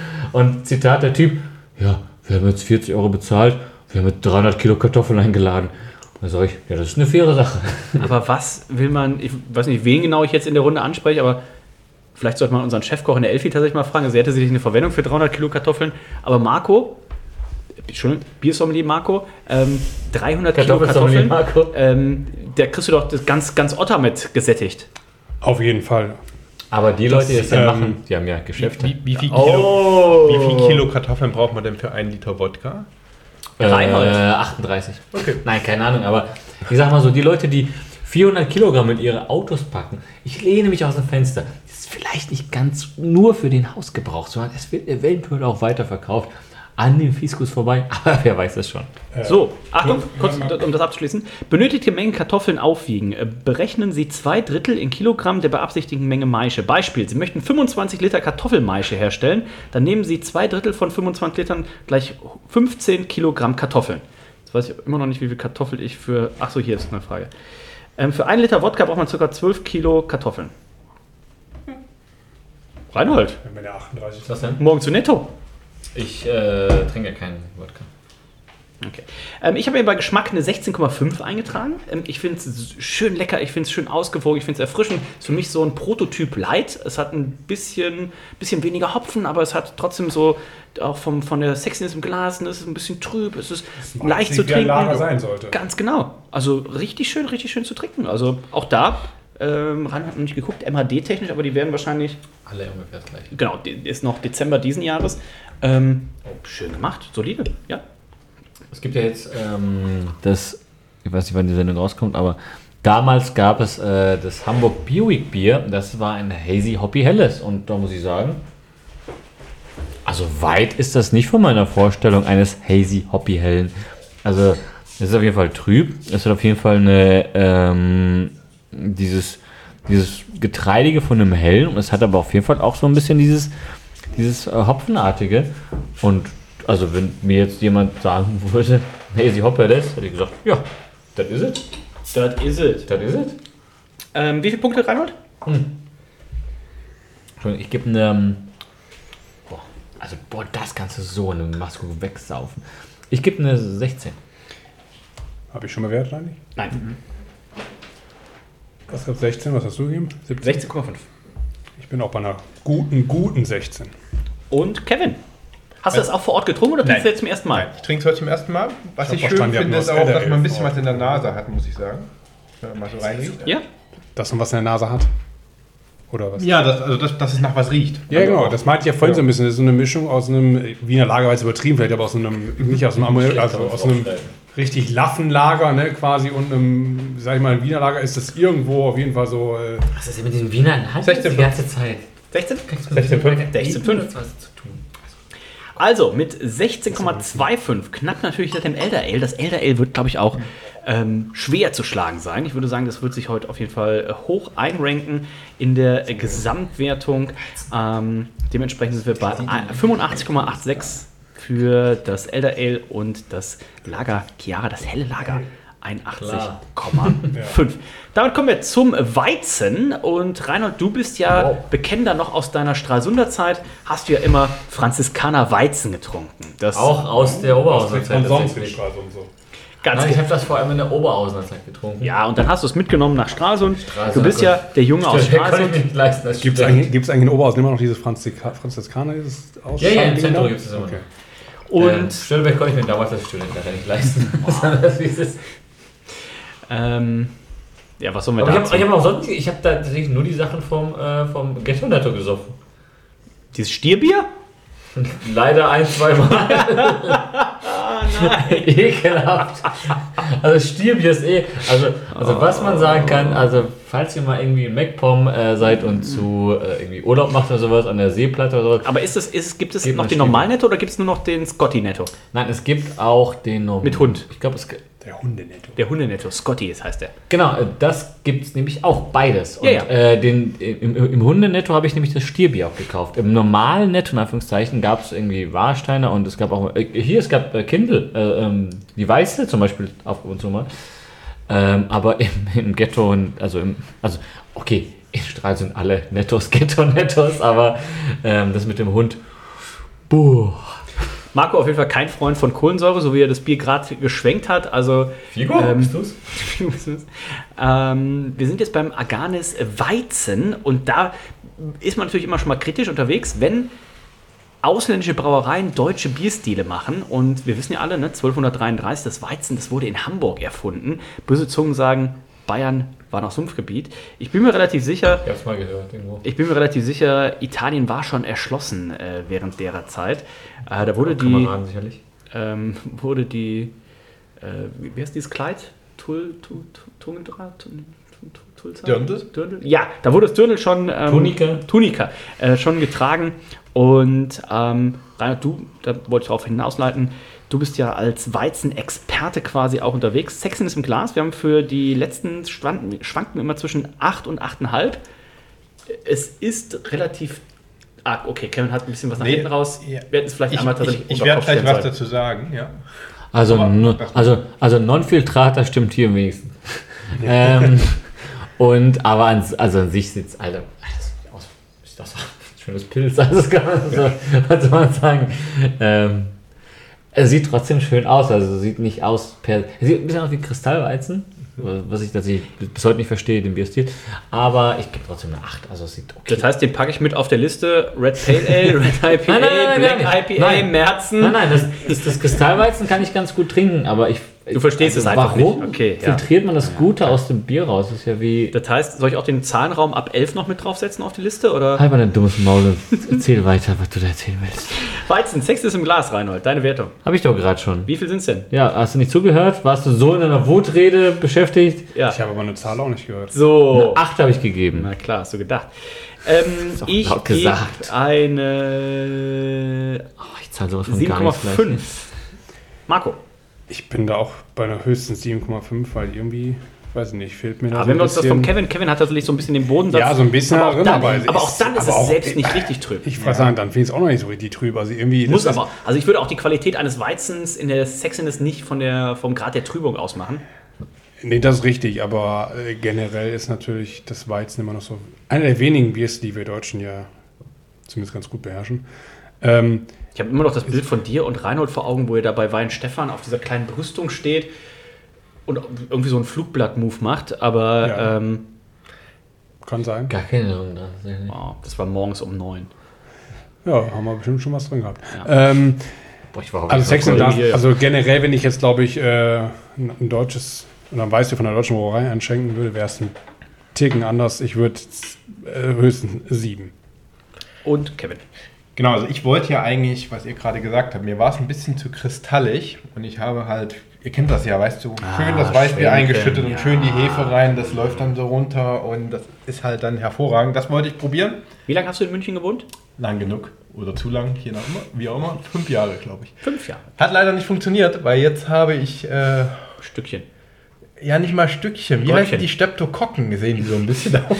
Und Zitat der Typ, ja, wir haben jetzt vierzig Euro bezahlt, wir haben mit dreihundert Kilo Kartoffeln eingeladen. Und dann sage ich, ja, das ist eine faire Sache. Aber was will man, ich weiß nicht, wen genau ich jetzt in der Runde anspreche, aber vielleicht sollte man unseren Chefkoch in der Elfi tatsächlich mal fragen, also er hätte sicherlich eine Verwendung für dreihundert Kilo Kartoffeln, aber Marco... Entschuldigung, Biersommelier Marco, ähm, dreihundert Kilo Kartoffeln, Marco. Ähm, da kriegst du doch das ganz, ganz Otter mit gesättigt. Auf jeden Fall. Aber die das, Leute, die das ja ähm, machen, die haben ja Geschäfte. Wie, wie, wie, viel Kilo, oh. wie viel Kilo Kartoffeln braucht man denn für einen Liter Wodka? Äh, achtunddreißig. Okay. Nein, keine Ahnung, aber ich sag mal so, die Leute, die vierhundert Kilogramm in ihre Autos packen, ich lehne mich aus dem Fenster, das ist vielleicht nicht ganz nur für den Hausgebrauch, sondern es wird eventuell auch weiterverkauft. An dem Fiskus vorbei, aber wer weiß das schon. Äh, so, Achtung, kurz, um das abzuschließen. Benötigte Mengen Kartoffeln aufwiegen. Berechnen Sie zwei Drittel in Kilogramm der beabsichtigten Menge Maische. Beispiel, Sie möchten fünfundzwanzig Liter Kartoffelmaische herstellen, dann nehmen Sie zwei Drittel von fünfundzwanzig Litern gleich fünfzehn Kilogramm Kartoffeln. Jetzt weiß ich immer noch nicht, wie viel Kartoffel ich für... Achso, hier ist eine Frage. Ähm, für einen Liter Wodka braucht man ca. zwölf Kilo Kartoffeln. Reinhold. Wenn wir achtunddreißig. Was denn? Morgen zu Netto. Ich äh, trinke ja keinen Wodka. Okay. Ähm, ich habe mir bei Geschmack eine sechzehn Komma fünf eingetragen. Ähm, ich finde es schön lecker, ich finde es schön ausgewogen, ich finde es erfrischend. Ist für mich so ein Prototyp Light. Es hat ein bisschen, bisschen weniger Hopfen, aber es hat trotzdem so, auch vom, von der Sexiness im Glas, es ist ein bisschen trüb, es ist das leicht zu trinken. Lager sein sollte. Ganz genau. Also richtig schön, richtig schön zu trinken. Also auch da, ähm, Ran hat noch nicht geguckt, M H D-technisch, aber die werden wahrscheinlich... Alle ungefähr das gleiche. Genau, ist noch Dezember diesen Jahres. Ähm, schön gemacht, solide, ja. Es gibt ja jetzt ähm, das, ich weiß nicht, wann die Sendung rauskommt, aber damals gab es äh, das Hamburg Bioweek Bier, das war ein Hazy Hoppy Helles und da muss ich sagen, also weit ist das nicht von meiner Vorstellung eines Hazy Hoppy Hellen. Also es ist auf jeden Fall trüb, es hat auf jeden Fall eine, ähm, dieses, dieses Getreidige von einem Hellen und es hat aber auf jeden Fall auch so ein bisschen dieses dieses äh, Hopfenartige. Und also wenn mir jetzt jemand sagen würde, hey, sie Hopper das, hätte ich gesagt, ja, das ist es. Das ist es. Das ist es. Ähm, wie viele Punkte, Reinhold? Hm. Ich gebe eine. Boah, also, boah, das kannst du so eine Maske wegsaufen. Ich gebe eine sechzehn. Habe ich schon mal Wert eigentlich? Nein. Mhm. Was hat sechzehn? Was hast du gegeben? sechzehn Komma fünf. Ich bin auch bei einer guten, guten sechzehn. Und Kevin? Hast du das auch vor Ort getrunken oder trinkst du jetzt zum ersten Mal? Nein, ich trinke es heute zum ersten Mal. Was Ich ich, hab schön verstanden, die finde, hatten ist nur auch, das dass man ein bisschen L R was in der Nase hat, muss ich sagen. Wenn man mal so reinriecht. Ja? Dass man was in der Nase hat? Oder was? Ja, das, also das, dass es nach was riecht. Ja, also genau. auch, Das meinte ich ja vorhin ja. so ein bisschen. Das ist so eine Mischung aus einem Wiener Lager, weil es übertrieben vielleicht, aber aus einem, nicht aus einem, Ameri- also aus einem richtig laffen Lager, ne, quasi, und einem, sag ich mal, ein Wiener Lager ist das irgendwo auf jeden Fall so. Äh, Was ist denn mit den Wiener in Hand sechzehn die ganze Zeit? sechzehn? sechzehn Komma fünf. sechzehn Komma fünf. Was zu tun. Also mit sechzehn Komma fünfundzwanzig, knapp natürlich hinter dem Elder Ale. Das Elder Ale wird, glaube ich, auch ähm, schwer zu schlagen sein. Ich würde sagen, das wird sich heute auf jeden Fall äh, hoch einranken in der äh, Gesamtwertung. Ähm, dementsprechend sind wir bei fünfundachtzig Komma sechsundachtzig für das Elder Ale und das Lager Chiara, das helle Lager. einundachtzig Komma fünf. Damit kommen wir zum Weizen. Und Reinhold, du bist ja wow. bekennender noch aus deiner Stralsunder Zeit. Hast du ja immer Franziskaner Weizen getrunken. Das auch aus der Oberhausener Zeit. Sonst in Stralsund so. Ganz Nein, ich habe das vor allem in der Oberhausener Zeit getrunken. Ja, und dann hast du es mitgenommen nach Stralsund. Stralsund Du bist ja der Junge aus Stralsund. Gibt es eigentlich, gibt's eigentlich in Oberhausen immer noch dieses Franziska- Franziskaner? Dieses ja, ja, im Zentrum gibt es immer okay. noch. Und ähm, Störtebeck konnte ich mir damals als Student leider nicht leisten. ähm, ja, was sollen wir Aber da ich habe hab auch sonst, ich habe da tatsächlich nur die Sachen vom, äh, vom Ghetto-Netto gesoffen. Dieses Stierbier? Leider ein, zwei Mal. Ah, nein. Ekelhaft. Also Stierbier ist eh, also, also was man sagen kann, also falls ihr mal irgendwie in MacPom äh, seid und zu äh, irgendwie Urlaub macht oder sowas an der Seeplatte oder sowas. Aber ist es, ist, gibt es Geht noch man den Stierbier. normalen Netto oder gibt es nur noch den Scotty-Netto? Nein, es gibt auch den normalen. Mit Hund. Ich glaube, es gibt Der Hundenetto. Der Hundenetto, Scotty heißt der. Genau, das gibt es nämlich auch beides. Und Ja, ja. Äh, den, im, im Hundenetto habe ich nämlich das Stierbier auch gekauft. Im normalen Netto, in Anführungszeichen, gab es irgendwie Warsteiner und es gab auch, äh, hier, es gab äh, Kindle, äh, ähm, die weiße zum Beispiel auf und zu mal. Ähm, aber im, im Ghetto, und, also, im, also okay, in Strahl sind alle Nettos, Ghetto-Nettos, aber ähm, das mit dem Hund, boah. Marco auf jeden Fall kein Freund von Kohlensäure, so wie er das Bier gerade geschwenkt hat. Also, Figo, ähm, bist du's? ähm, wir sind jetzt beim Aganis Weizen und da ist man natürlich immer schon mal kritisch unterwegs, wenn ausländische Brauereien deutsche Bierstile machen. Und wir wissen ja alle, ne, zwölfhundertdreiunddreißig, das Weizen, das wurde in Hamburg erfunden. Böse Zungen sagen, Bayern war noch Sumpfgebiet. Ich bin mir relativ sicher, Ich hab's mal gehört irgendwo. ich bin mir relativ sicher, Italien war schon erschlossen äh, während derer Zeit. Äh, da wurde die, Kameraden sicherlich. ähm, wurde die, äh, wie wie heißt dieses Kleid? Tul, Tul, Tul, Tul, Dirndl? Dirndl? Ja, da wurde das Dirndl schon, ähm, Tunika. Tunika äh, schon getragen. Und ähm, Reinhard, du, da wollte ich darauf hinausleiten, du bist ja als Weizenexperte quasi auch unterwegs. Sechzehn ist im Glas. Wir haben für die letzten schwanken, schwanken immer zwischen acht und acht Komma fünf. Es ist relativ arg. Okay, Kevin hat ein bisschen was nach Nee, hinten raus. ja. Wir hätten es vielleicht Ich, einmal tatsächlich ich, ich unter werde Kopf gleich stellen was sollen. dazu sagen, ja. Also, Aber- no, also, also Non-Filtrat, das stimmt hier am wenigsten. ähm, und, aber an, also an sich sieht es, Alter, das sieht aus, ist das ein schönes Pilz, also das kann man so, was soll man sagen. Ähm, es sieht trotzdem schön aus, also sieht nicht aus per, es sieht ein bisschen aus wie Kristallweizen, was ich tatsächlich bis heute nicht verstehe, den Bierstil, aber ich gebe trotzdem eine acht, also es sieht okay. Das heißt, den packe ich mit auf der Liste. Red Pale Ale, Red I P A, Nein, nein, nein, Black nein, I P A, nein. Märzen. Nein, nein, das, das, das Kristallweizen kann ich ganz gut trinken, aber ich... Du verstehst es einfach warum nicht. Okay, ja. filtriert man das Gute aus dem Bier raus? Das ist ja wie... Das heißt, soll ich auch den Zahlenraum ab elf noch mit draufsetzen auf die Liste? Oder? Halt mal dein dummes Maul und erzähl weiter, was du da erzählen willst. Weizen, Sex ist im Glas, Reinhold. Deine Wertung. Hab ich doch gerade schon. Wie viel sind es denn? Ja, hast du nicht zugehört? Warst du so in einer Wutrede beschäftigt? Ja. Ich habe aber eine Zahl auch nicht gehört. So. Eine acht habe ich gegeben. Na klar, hast du gedacht. Ähm, Ist auch ich laut gebe gesagt. eine Oh, ich zahle sowas von sieben gar Komma nichts gleich. fünf. Marco. Ich bin da auch bei einer höchstens sieben Komma fünf, weil irgendwie weiß nicht, fehlt mir da Aber so wenn wir ein uns das bisschen- vom Kevin, Kevin hat tatsächlich so ein bisschen den Bodensatz. Ja, so ein bisschen aber auch drin, dann, aber aber, es auch ist- dann ist aber es auch- selbst nicht richtig trüb. Ich wollte sagen, dann finde ich es auch noch nicht so richtig trüb. Also irgendwie Muss das ist- aber. Also ich würde auch die Qualität eines Weizens in der Sexiness nicht von der, vom Grad der Trübung ausmachen. Nee, das ist richtig, aber äh, generell ist natürlich das Weizen immer noch so einer der wenigen Biers, die wir Deutschen ja zumindest ganz gut beherrschen. Ähm, Ich habe immer noch das Bild von dir und Reinhold vor Augen, wo ihr da bei Weinstefan auf dieser kleinen Brüstung steht und irgendwie so einen Flugblatt-Move macht, aber Ja. ähm, kann sein. Gar keine Erinnerung da. wow, das war morgens um neun. Ja, haben wir bestimmt schon was drin gehabt. Ja. Ähm, Boah, ich war also, Sex and Dark, hier. also generell, wenn ich jetzt, glaube ich, äh, ein, ein deutsches oder ein Weißbier von der deutschen Brauerei einschenken würde, wäre es ein Ticken anders. Ich würde äh, höchstens sieben. Und Kevin. Genau, also ich wollte ja eigentlich, was ihr gerade gesagt habt, mir war es ein bisschen zu kristallig und ich habe halt, ihr kennt das ja, weißt du, Ah, schön das Weißbier Schwenken, eingeschüttet und ja. schön die Hefe rein, das läuft dann so runter und das ist halt dann hervorragend. Das wollte ich probieren. Wie lange hast du in München gewohnt? Lang genug oder zu lang, je nach immer, wie auch immer. Fünf Jahre, glaube ich. Fünf Jahre. Hat leider nicht funktioniert, weil jetzt habe ich, äh, Stückchen. ja nicht mal Stückchen, wie Goldchen. heißen die Streptokokken, sehen die so ein bisschen aus.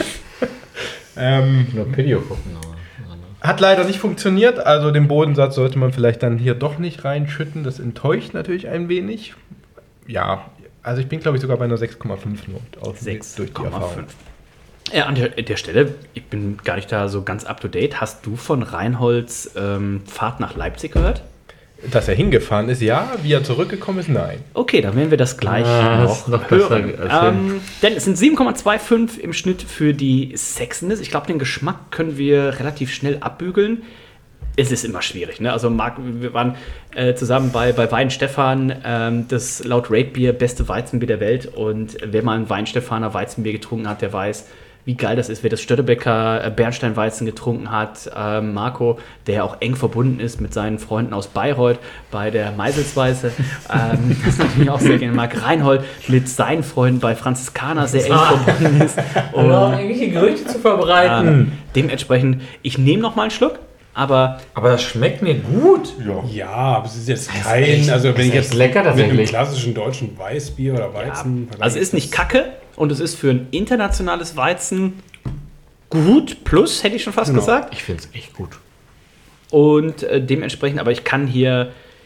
ähm, Nur Video gucken, aber. Hat leider nicht funktioniert, also den Bodensatz sollte man vielleicht dann hier doch nicht reinschütten. Das enttäuscht natürlich ein wenig. Ja, also ich bin glaube ich sogar bei einer sechs Komma fünf nur aus sechs durch die Komma Erfahrung. fünf. Ja, an der, der Stelle, ich bin gar nicht da so ganz up to date. Hast du von Reinholds ähm, Fahrt nach Leipzig gehört? Dass er hingefahren ist, ja. Wie er zurückgekommen ist, nein. Okay, dann werden wir das gleich Ah, noch, ist noch hören. besser erzählen. Ähm, denn es sind sieben Komma fünfundzwanzig im Schnitt für die Sexiness. Ich glaube, den Geschmack können wir relativ schnell abbügeln. Es ist immer schwierig, ne? Also Marc, wir waren äh, zusammen bei, bei Weinstefan, ähm, das laut Ratebier beste Weizenbier der Welt. Und wer mal ein Weinstefaner Weizenbier getrunken hat, der weiß, wie geil das ist, wer das Störtebecker äh, Bernsteinweizen getrunken hat. Ähm, Marco, der auch eng verbunden ist mit seinen Freunden aus Bayreuth bei der Meiselsweise. ähm, das ist natürlich auch sehr gerne. Marc Reinhold mit seinen Freunden bei Franziskaner sehr eng verbunden ist. Um irgendwelche Gerüchte zu verbreiten. Ähm, dementsprechend, ich nehme noch mal einen Schluck. Aber, aber das schmeckt mir gut. Ja, ja aber es ist jetzt Das ist kein, echt- also das wenn ist ich jetzt echt lecker mit einem tatsächlich. klassischen deutschen Weißbier oder Weizen... ja, also es ist nicht kacke und es ist für ein internationales Weizen gut, plus hätte ich schon fast Genau. gesagt. Ich finde es echt gut. Und äh, dementsprechend, aber ich kann hier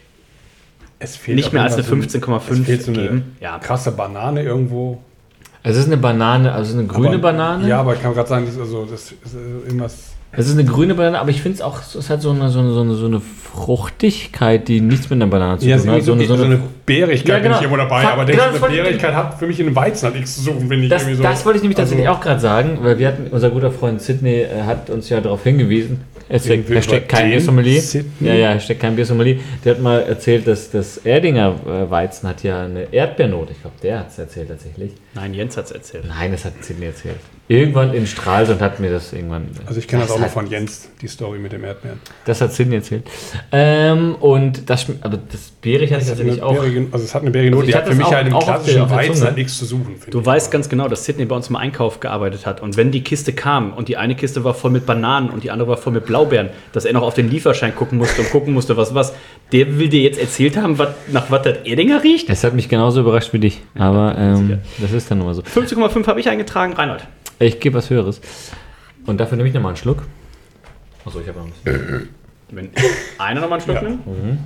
es fehlt nicht auf mehr jeden als eine Fall so ein- fünfzehn Komma es fünf fehlt so eine geben. Ja. krasse Banane irgendwo. Es ist eine Banane, also eine grüne aber, Banane. Ja, aber ich kann gerade sagen, das ist, also, das ist äh, irgendwas... Es ist eine grüne Banane, aber ich finde es auch, es hat so eine, so, eine, so, eine, so eine Fruchtigkeit, die nichts mit einer Banane zu Ja, tun es hat. ist irgendwie so, so eine Beerigkeit, Ja, genau. bin ich irgendwo dabei, Fuck, aber genau, genau, das eine wollte ich- Beerigkeit hat für mich in einem Weizen hat nichts zu suchen, finde ich Das, irgendwie so. das wollte ich nämlich tatsächlich Also- auch gerade sagen, weil wir hatten, unser guter Freund Sidney äh, hat uns ja darauf hingewiesen, Hashtag, Irgendwie Hashtag über kein den Biersommelier. Sidney? Ja, ja, Hashtag kein Biersommelier. Der hat mal erzählt, dass das Erdinger äh, Weizen hat ja eine Erdbeernote. Ich glaube, der hat es erzählt tatsächlich. Nein, Jens hat es erzählt. Nein, das hat Sidney erzählt. Irgendwann in Stralsund hat mir das irgendwann... Also ich kenne das auch noch hat- von Jens, die Story mit dem Erdbeeren. Das hat Sidney erzählt. Ähm, und das schmeckt, aber das Beerig hatte ich Das hat tatsächlich eine auch. bärige, also es hat eine bärige Note, Also ich die hat hatte für das mich auch- halt im auch auf der- klassischen auf der Weizen Zunge. halt nichts zu suchen. finde Du ich. weißt ganz genau, dass Sidney bei uns im Einkauf gearbeitet hat. Und wenn die Kiste kam und die eine Kiste war voll mit Bananen und die andere war voll mit Blaubeeren, dass er noch auf den Lieferschein gucken musste und gucken musste, was was. Der will dir jetzt erzählt haben, was, nach was das Erdinger riecht? Es hat mich genauso überrascht wie dich. Aber ähm, sicher. das ist dann nur so. fünfzehn Komma fünf habe ich eingetragen, Reinhold. Ich gebe was Höheres. Und dafür nehme ich nochmal einen Schluck. Achso, ich habe noch ein bisschen. Wenn einer nochmal einen Schluck Ja. nimmt.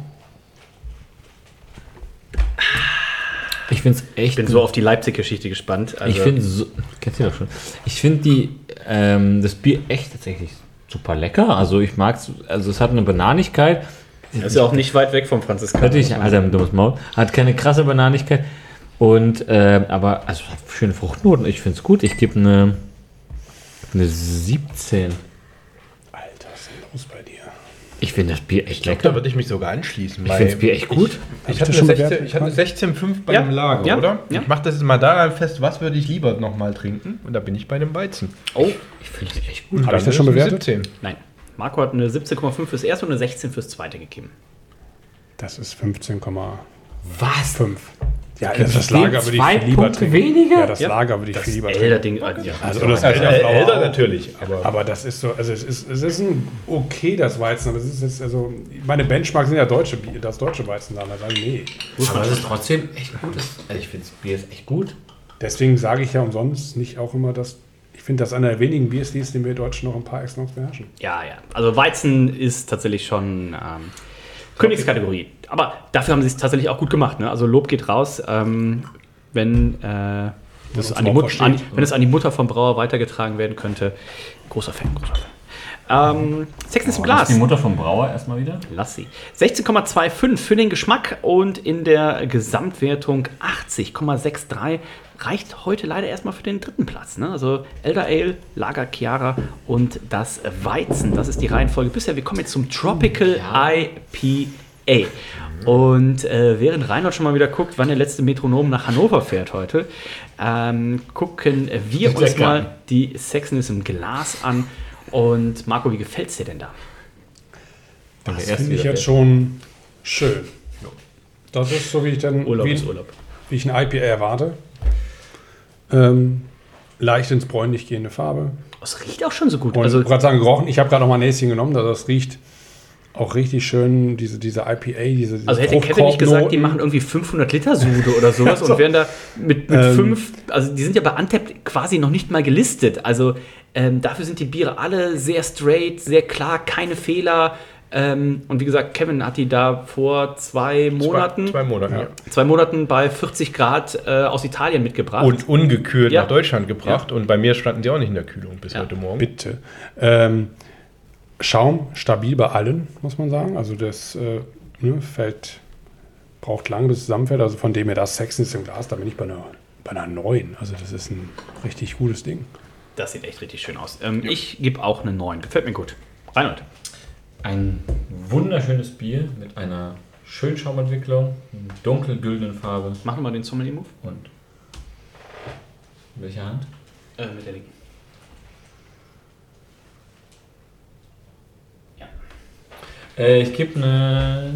Ich finde es echt. Ich bin so auf die Leipzig-Geschichte gespannt. Also, Ich finde so. Kennst du doch schon. Ich finde die ähm, das Bier echt tatsächlich super lecker. Also ich mag es. Also es hat eine Bananigkeit. das ist ja auch nicht weit weg vom Franziskaner. Natürlich, also ein dummes Maul. Hat keine krasse Bananigkeit. Und ähm, aber also hat schöne Fruchtnoten. Ich finde es gut. Ich gebe eine eine siebzehn. Alter, was ist denn los bei dir? Ich finde das Bier echt Ich glaube, lecker. da würde ich mich sogar anschließen. Ich weil finde das Bier echt gut. Ich, ich, das hatte schon eine sechzehn, bewertet? ich hatte eine sechzehn Komma fünf bei Ja. dem Lager, Ja. oder? Ja. Ich mache das jetzt mal daran fest, was würde ich lieber nochmal trinken? Und da bin ich bei dem Weizen. Oh, Ich finde das echt gut. Habe ich das schon bewertet? siebzehn. nein. Marco hat eine siebzehn Komma fünf fürs erste und eine sechzehn fürs zweite gegeben. Das ist fünfzehn Komma Was? fünf. Ja, Okay, das, das wir Lager gehen würde ich zwei viel lieber Punkte trinken. weniger? Ja, das Ja. Lager würde ich viel lieber trinken. Elder-Ding. Ja. Also das Also Elder Flower älter auch. natürlich, aber, Aber das ist so, also es ist, es ist ein okay, das Weizen, aber es ist jetzt, also, meine Benchmarks sind ja deutsche, Bier- das deutsche Weizen da, da sagen, nee. Aber es ist trotzdem echt gut. Also ich finde das Bier ist echt gut. deswegen sage ich ja umsonst nicht auch immer, dass ich finde, das ist einer der wenigen Bierstils, den wir Deutschen noch ein paar Excellence beherrschen. Ja, ja. Also Weizen ist tatsächlich schon ähm, Königskategorie. Aber dafür haben sie es tatsächlich auch gut gemacht. Ne? Also Lob geht raus, ähm, wenn, äh, das an die Mut- an, wenn es an die Mutter vom Brauer weitergetragen werden könnte. Großer Fan, großer Fan. Ähm, Sexness im Glas. Die Mutter vom Brauer erstmal wieder. Lass sie. sechzehn Komma fünfundzwanzig für den Geschmack und in der Gesamtwertung achtzig Komma dreiundsechzig. Reicht heute leider erstmal für den dritten Platz. Ne? Also Elder Ale, Lager Chiara und das Weizen. Das ist die Reihenfolge bisher. Wir kommen jetzt zum Tropical ja. I P A. Und äh, während Reinhold schon mal wieder guckt, wann der letzte Metronom nach Hannover fährt heute, ähm, gucken wir uns mal die Sexness im Glas an. Und Marco, wie gefällt es dir denn da? Das finde ich jetzt schon schön. Das ist so, wie ich dann Urlaub wie, ist Urlaub. wie ich ein I P A erwarte. Ähm, leicht ins bräunlich gehende Farbe. Es riecht auch schon so gut. Und Also, ich gerade sagen, gerochen. Ich habe gerade noch mal ein Näschen genommen, das riecht auch richtig schön, diese, diese I P A, diese, diese also hätte Kevin nicht gesagt, die machen irgendwie fünfhundert Liter Sude oder sowas und wären da mit, mit Ähm. fünf, also die sind ja bei Untappd quasi noch nicht mal gelistet. Also ähm, dafür sind die Biere alle sehr straight, sehr klar, keine Fehler. Ähm, und wie gesagt, Kevin hat die da vor zwei Monaten, Zwei, zwei Monate, ja. zwei Monaten bei vierzig Grad äh, aus Italien mitgebracht. Und ungekühlt Ja. nach Deutschland gebracht. Ja. Und bei mir standen die auch nicht in der Kühlung bis Ja. heute Morgen. Bitte. Ähm, Schaum stabil bei allen, muss man sagen. Also das äh, ne, fällt, braucht lange, bis es zusammenfällt. Also von dem her das Sexness im Glas, da bin ich bei einer, bei einer neun. Also das ist ein richtig gutes Ding. Das sieht echt richtig schön aus. Ähm, ich gebe auch eine neun. Gefällt mir gut. Reinhold. Ein wunderschönes Bier mit einer schönen Schaumentwicklung, dunkelgüldenen Farbe. Mach nochmal den Sommelier-Move. Und welche Hand? Äh, mit der linken. Ja. Äh, ich gebe eine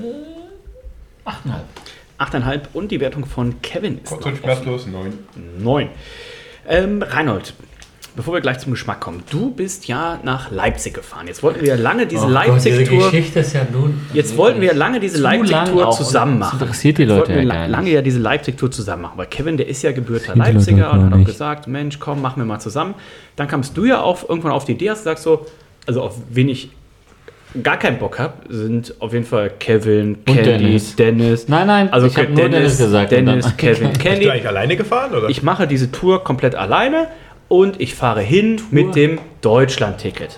acht Komma fünf. acht Komma fünf und die Wertung von Kevin ist Kurz und schmerzlos, neun. neun. Ähm, Reinhold, bevor wir gleich zum Geschmack kommen, du bist ja nach Leipzig gefahren. Jetzt wollten wir ja lange diese Oh Gott, Leipzig-Tour. diese Geschichte ist ja nun Jetzt wollten wir ja lange diese zu lang Leipzig-Tour auch. zusammen Und machen. das interessiert die Jetzt Leute wollten wir ja la- gar lange nicht. ja diese Leipzig-Tour zusammen machen. Weil Kevin, der ist ja gebürter Die Leute Leipziger gar und hat auch nicht. gesagt, Mensch, komm, machen wir mal zusammen. Dann kamst du ja auf, irgendwann auf die Idee, hast gesagt so, also auf wen ich gar keinen Bock habe, sind auf jeden Fall Kevin, Und Candy, Dennis. Dennis. Nein, nein, also ich hab nur Dennis gesagt und Dennis, dann- Kevin, Bist Candy. du eigentlich alleine gefahren, oder? Ich mache diese Tour komplett alleine und ich fahre hin mit dem Deutschland-Ticket.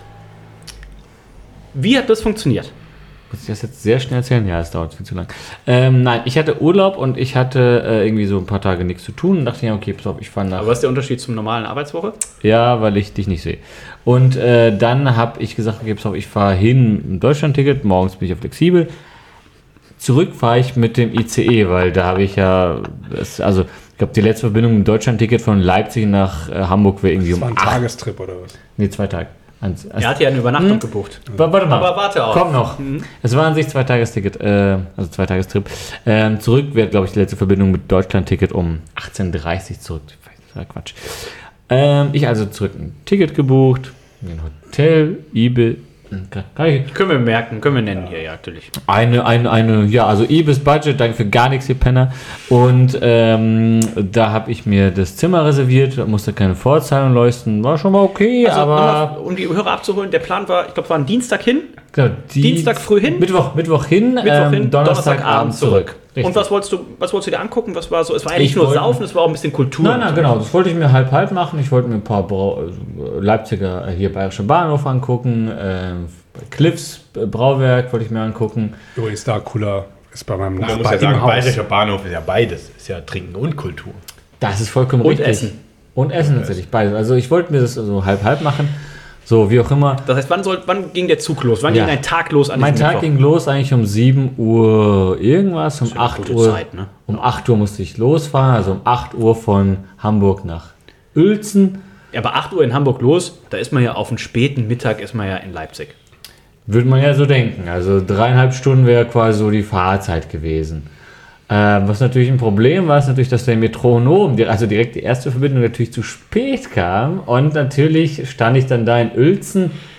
Wie hat das funktioniert? Muss ich das jetzt sehr schnell erzählen? Ja, es dauert viel zu lang. Ähm, nein, ich hatte Urlaub und ich hatte äh, irgendwie so ein paar Tage nichts zu tun und dachte, ja, okay, pass auf, ich fahre nach. Aber was ist der Unterschied zum normalen Arbeitswoche? Ja, weil ich dich nicht sehe. Und äh, dann habe ich gesagt, okay, pass auf, ich fahre hin mit dem Deutschland-Ticket, morgens bin ich ja flexibel. Zurück fahre ich mit dem I C E, weil da habe ich ja, das, also ich glaube, die letzte Verbindung mit dem Deutschland-Ticket von Leipzig nach äh, Hamburg wäre irgendwie Das um war ein acht. Tagestrip oder was? Nee, zwei Tage. Ans- Er hat ja eine Übernachtung hm. gebucht. Wa- Warte mal. Aber warte auch. Komm noch. Mhm. Es war an sich zwei Tagesticket, äh, also zwei Tagestrip. Ähm, zurück wäre, glaube ich, die letzte Verbindung mit Deutschland-Ticket um achtzehn Uhr dreißig zurück. Das war Quatsch. Ähm, ich also zurück ein Ticket gebucht, ein Hotel, Ibis. Können wir merken, können wir nennen hier, ja, natürlich. Eine, eine, eine, ja, also Ibis Budget, danke für gar nichts, ihr Penner. Und ähm, da habe ich mir das Zimmer reserviert, musste keine Vorzahlung leisten, war schon mal okay, Also, aber. nochmal, um die Hörer abzuholen, der Plan war, ich glaube, war ein Dienstag hin, Genau, die- Dienstag früh hin, Mittwoch, Mittwoch hin, Mittwoch ähm, hin, Donnerstagabend zurück. Richtig. Und was wolltest du, was wolltest du dir angucken? Was war so? Es war ja Ich nicht nur wollte- Saufen, es war auch ein bisschen Kultur. Nein, nein, genau. Das wollte ich mir halb halb machen. Ich wollte mir ein paar Brau also Leipziger, äh, hier Bayerische Bahnhof angucken. Ähm, Cliffs äh, Brauwerk wollte ich mir angucken. Übrigens da cooler ist bei meinem Man muss Nachbar ja sagen, im Haus. Bayerischer Bahnhof ist ja beides. Ist ja Trinken und Kultur. Das ist vollkommen Und richtig. Essen. Und Essen tatsächlich, beides. Also ich wollte mir das so halb halb machen. So, wie auch immer. Das heißt, wann, soll, wann ging der Zug los? Wann Ja. ging ein Tag los an Mein diesem Tag Mittwoch? ging los eigentlich um sieben Uhr irgendwas. Um ist ja eine acht gute Uhr. Zeit, ne? Um acht Uhr musste ich losfahren. Also um acht Uhr von Hamburg nach Uelzen. Ja, bei acht Uhr in Hamburg los, da ist man ja auf einen späten Mittag, ist man ja in Leipzig. Würde man ja so denken. Also dreieinhalb Stunden wäre quasi so die Fahrzeit gewesen. Ähm, was natürlich ein Problem war, ist natürlich, dass der Metronom, die- also direkt die erste Verbindung natürlich zu spät kam. Und natürlich stand ich dann da in Uelzen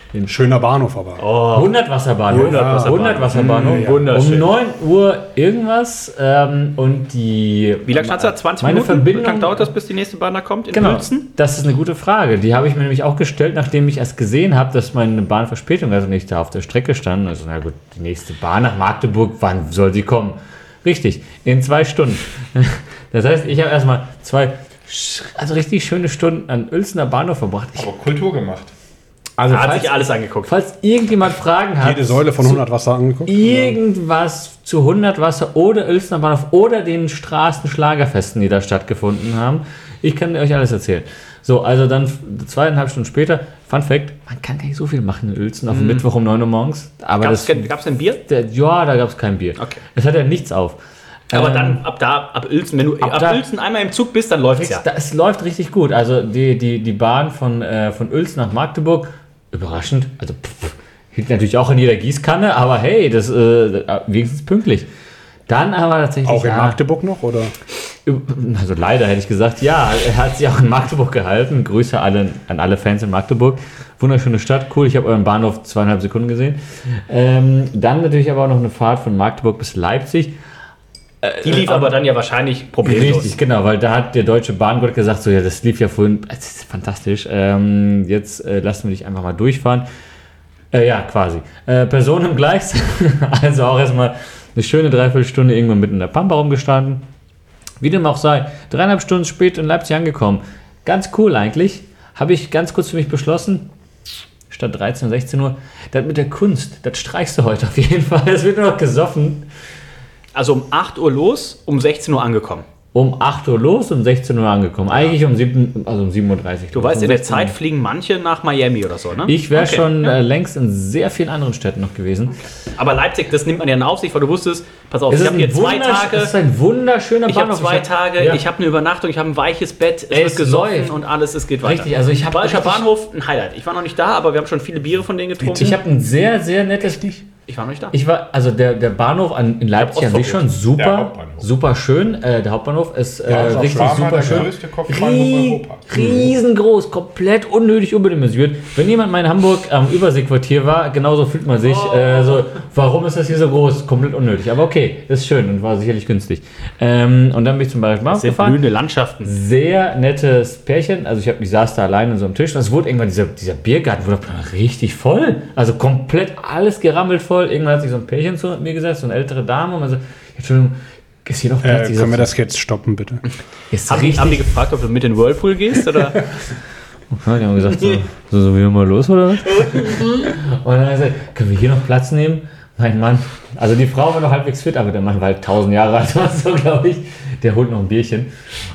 Ein schöner Bahnhof aber. Oh. hundert Wasserbahnhof. hundert Wasserbahnhof. hundert Wasserbahnhof. Ja, wunderschön. Um neun Uhr irgendwas ähm, und die... Wie lange stand es da? zwanzig meine Minuten? Verbindung, Wie lange dauert das, bis die nächste Bahn da kommt in genau, Uelzen? das ist eine gute Frage. Die habe ich mir nämlich auch gestellt, nachdem ich erst gesehen habe, dass meine Bahn Verspätung, also nicht da auf der Strecke stand. Also na gut, die nächste Bahn nach Magdeburg, wann soll sie kommen? Richtig, in zwei Stunden. Das heißt, ich habe erstmal zwei, also richtig schöne Stunden an Uelzener Bahnhof verbracht. Ich, Aber Kultur gemacht. Also Er hat falls, sich alles angeguckt. falls irgendjemand Fragen hat, Jede Säule von hundert Wasser angeguckt. irgendwas zu hundert Wasser oder Uelzener Bahnhof oder den Straßenschlagerfesten, die da stattgefunden haben, ich kann euch alles erzählen. So, also dann zweieinhalb Stunden später, Fun Fact, man kann gar nicht so viel machen in Uelzen auf dem Mittwoch um neun Uhr morgens. Aber Gab das, es denn Bier? der, ja, da gab es kein Bier. Okay. Es hat ja nichts auf. Aber Ähm, dann ab da, ab Uelzen, wenn du ab, ab da- Uelzen einmal im Zug bist, dann läuft es ja. Da, es läuft richtig gut. Also die, die, die Bahn von, äh, von Uelzen nach Magdeburg, überraschend, also pff, hielt natürlich auch in jeder Gießkanne, aber hey, das äh, wenigstens pünktlich. Dann aber tatsächlich... Auch in ja, Magdeburg noch, oder? Also leider hätte ich gesagt, ja, er hat sich auch in Magdeburg gehalten. Grüße alle, an alle Fans in Magdeburg. Wunderschöne Stadt, cool. Ich habe euren Bahnhof zweieinhalb Sekunden gesehen. Ähm, dann natürlich aber auch noch eine Fahrt von Magdeburg bis Leipzig. Die lief aber dann ja wahrscheinlich problemlos. Richtig, genau, weil da hat der Deutsche Bahngott gesagt, so ja, das lief ja vorhin, das ist fantastisch, ähm, jetzt äh, lassen wir dich einfach mal durchfahren. Äh, ja, quasi. Äh, Person im Gleis, also auch erstmal eine schöne Dreiviertelstunde irgendwann mitten in der Pampa rumgestanden. Wie dem auch sei, dreieinhalb Stunden spät in Leipzig angekommen. Ganz cool eigentlich. Habe ich ganz kurz für mich beschlossen, statt dreizehn, sechzehn Uhr, das mit der Kunst, das streichst du heute auf jeden Fall. Es wird nur noch gesoffen. Also um acht Uhr los, um sechzehn Uhr angekommen. Um acht Uhr los, um sechzehn Uhr angekommen. Eigentlich um sieben, also um sieben Uhr dreißig. Du weißt, um in der sechzehn Zeit Uhr. fliegen manche nach Miami oder so, ne? Ich wäre Okay, schon ja. äh, längst in sehr vielen anderen Städten noch gewesen. Aber Leipzig, das nimmt man ja in Aufsicht, weil du wusstest, pass auf, Es ich ist habe hier ein zwei wundersch- Tage. Es ist ein wunderschöner Ich habe Bahnhof. zwei hab- Tage, ja. ich habe eine Übernachtung, ich habe ein weiches Bett, es, Es wird gesoffen läuft. und alles, es geht weiter. Richtig, also ich hab Bayerischer richtig- Bahnhof, ein Highlight. Ich war noch nicht da, aber wir haben schon viele Biere von denen getrunken. Ich habe ein sehr, sehr nettes... Ich war noch nicht da. Ich war, also der, der Bahnhof an, in Leipzig an sich schon Der super, Hauptbahnhof. super schön. Äh, der Hauptbahnhof ist äh, Ja, ist auch richtig Schwarmer, super der schön. größte Kopfbahnhof Rie- Europas. Riesengroß, komplett unnötig überdimensioniert. Wenn jemand mal in Hamburg am Überseequartier war, genauso fühlt man sich. Oh. Äh, so, warum ist das hier so groß? Komplett unnötig. Aber okay, das ist schön und war sicherlich günstig. Ähm, und dann bin ich zum Beispiel Das sind gefahren. blühende Landschaften. Sehr nettes Pärchen. Also ich, hab, ich saß da allein an so einem Tisch. Und es wurde irgendwann, dieser, dieser Biergarten wurde richtig voll. Also komplett alles gerammelt voll. Irgendwann hat sich so ein Pärchen zu mir gesetzt, so eine ältere Dame. Und man so, Entschuldigung, ist hier noch Platz? Äh, Die können wir so, das jetzt stoppen, bitte? ist Haben die, richtig. haben die gefragt, ob du mit in Whirlpool gehst? Oder? Ja, die haben gesagt, so, so, so wie wir mal los, oder was? Und dann hat er gesagt, können wir hier noch Platz nehmen? Mein Mann, also die Frau war noch halbwegs fit, aber der Mann war halt tausend Jahre alt oder so, glaube ich. Der holt noch ein Bierchen.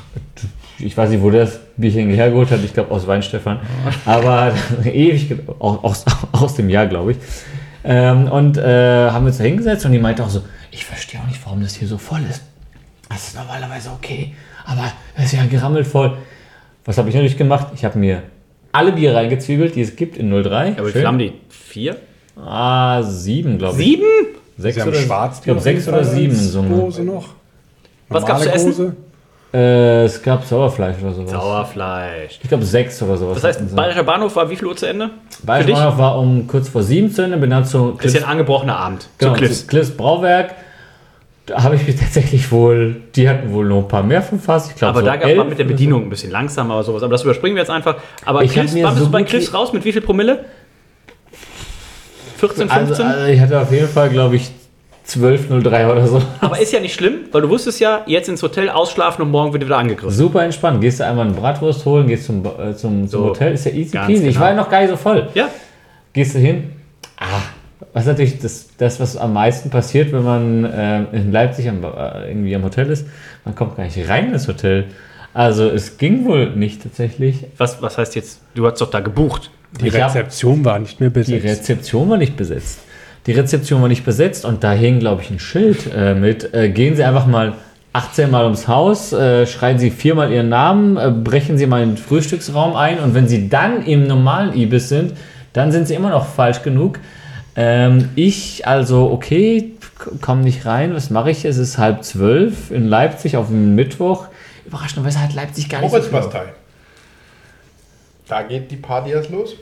Ich weiß nicht, wo der das Bierchen hergeholt hat, ich glaube aus Weinstefan. Aber ewig, ge- aus, aus dem Jahr, glaube ich. Ähm, und äh, haben uns da hingesetzt und die meinte auch so, ich verstehe auch nicht, warum das hier so voll ist. Das ist normalerweise okay, aber das ist ja gerammelt voll. Was habe ich natürlich gemacht? Ich habe mir alle Bier reingezwiebelt, die es gibt in null drei. Aber wie viel haben die? Vier? Ah, sieben, glaube ich. Sieben? Sechs Sie haben oder, Schwarz. ich glaube, sechs oder sieben in Summe. Gose noch. Was gab's Normale zu essen? Gose? Äh, es gab Sauerfleisch oder sowas. Sauerfleisch. Ich glaube, sechs oder sowas. Das heißt, Bayerischer Bahnhof war wie viel Uhr zu Ende? Für Bayerischer dich? Bahnhof war um kurz vor sieben zu Ende, bin dann zu Das ist ja ein angebrochener Abend. genau, zu Cliffs. zu Cliffs Brauwerk. Da habe ich mich tatsächlich wohl, die hatten wohl noch ein paar mehr vom Fass. Ich glaube, Aber so da gab elf man mit der Bedienung ein bisschen langsamer oder sowas. Aber das überspringen wir jetzt einfach. Aber Ich hab Cliffs, mir wann bist so du bei gut Cliffs wie- raus? Mit wie viel Promille? vierzehn, fünfzehn? Also, also ich hatte auf jeden Fall, glaube ich, zwölf null drei oder so. Aber ist ja nicht schlimm, weil du wusstest ja, jetzt ins Hotel ausschlafen und morgen wird wieder angegriffen. Super entspannt. Gehst du einmal eine Bratwurst holen, gehst zum, äh, zum, zum So, Hotel, ist ja easy ganz peasy. Ich genau. war ja noch gar nicht so voll. Ja. Gehst du hin? Ah, was natürlich das, das, was am meisten passiert, wenn man äh, in Leipzig am, äh, irgendwie am Hotel ist, man kommt gar nicht rein ins Hotel. Also es ging wohl nicht tatsächlich. Was, was heißt jetzt, du hast doch da gebucht. Die Ich hab- Rezeption war nicht mehr Die besetzt. Rezeption war nicht besetzt. Die Rezeption war nicht besetzt und da hing, glaube ich, ein Schild äh, mit, äh, gehen Sie einfach mal achtzehn Mal ums Haus, äh, schreien Sie viermal Ihren Namen, äh, brechen Sie mal in den Frühstücksraum ein und wenn Sie dann im normalen Ibis sind, dann sind Sie immer noch falsch genug. Ähm, ich also, okay, komme nicht rein, was mache ich? Es ist halb zwölf in Leipzig auf dem Mittwoch. Überraschenderweise hat Leipzig gar nicht so viel. Moritzbastei. Da geht die Party erst los.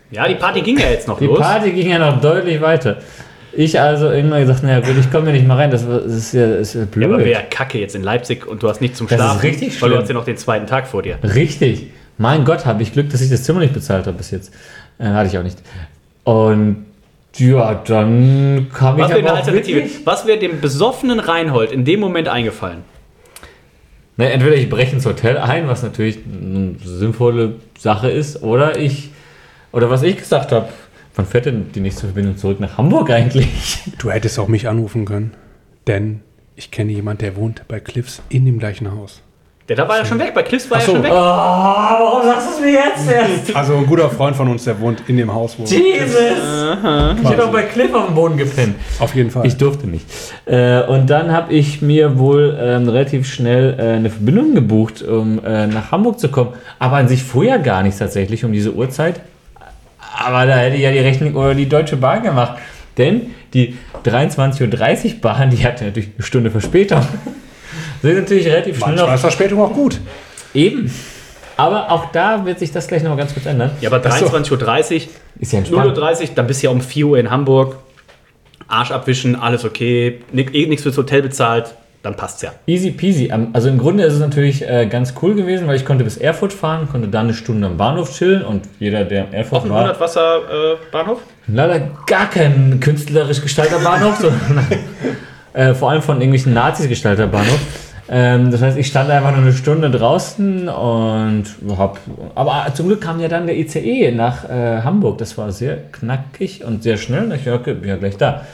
Ja, die Party ging ja jetzt noch Die los. Die Party ging ja noch deutlich weiter. Ich also irgendwann gesagt, naja gut, ich komme ja nicht mal rein, das, das ist ja, das ist ja blöd. Ja, aber wäre Kacke jetzt in Leipzig und du hast nicht zum Das Schlafen. ist richtig weil schlimm. du hast ja noch den zweiten Tag vor dir. Richtig. Mein Gott, habe ich Glück, dass ich das Zimmer nicht bezahlt habe bis jetzt. Äh, hatte ich auch nicht. Und ja, dann kam Was ich wäre eine aber auch Alternative? wirklich... Was wäre dem besoffenen Reinhold in dem Moment eingefallen? Na, entweder ich breche ins Hotel ein, was natürlich eine sinnvolle Sache ist, oder ich... Oder was ich gesagt habe, wann fährt denn die nächste Verbindung zurück nach Hamburg eigentlich? Du hättest auch mich anrufen können, denn ich kenne jemanden, der wohnt bei Cliffs in dem gleichen Haus. Der da war ja schon weg, bei Cliffs war Ach er so. schon weg. Oh, warum sagst du es mir jetzt erst? Also ein guter Freund von uns, der wohnt in dem Haus, wo... Jesus! Ich hätte auch bei Cliff auf dem Boden gepennt. Auf jeden Fall. Ich durfte nicht. Äh, und dann habe ich mir wohl ähm, relativ schnell äh, eine Verbindung gebucht, um äh, nach Hamburg zu kommen. Aber an sich vorher gar nicht tatsächlich um diese Uhrzeit. Aber da hätte ich ja die Rechnung oder die Deutsche Bahn gemacht. Denn die dreiundzwanzig Uhr dreißig Bahn, die hatte natürlich eine Stunde Verspätung. Sind natürlich relativ schnell Manchmal noch. ist Verspätung auch gut. Eben. Aber auch da wird sich das gleich noch mal ganz kurz ändern. Ja, aber dreiundzwanzig Uhr dreißig, Ist ja null Uhr entspannt. dreißig, dann bist du ja um vier Uhr in Hamburg. Arsch abwischen, alles okay. Nick, eh nichts fürs Hotel bezahlt, dann passt's ja. Easy peasy. Am- Also im Grunde ist es natürlich äh, ganz cool gewesen, weil ich konnte bis Erfurt fahren, konnte dann eine Stunde am Bahnhof chillen und jeder, der in Erfurt Auf dem war, hundert-Wasser-Bahnhof? leider gar kein künstlerisch gestalter Bahnhof, sondern äh, vor allem von irgendwelchen Nazis gestalter Bahnhof. Ähm, das heißt, ich stand einfach nur eine Stunde draußen und hab, aber zum Glück kam ja dann der I C E nach äh, Hamburg. Das war sehr knackig und sehr schnell. Ich dachte, okay, bin ja gleich da.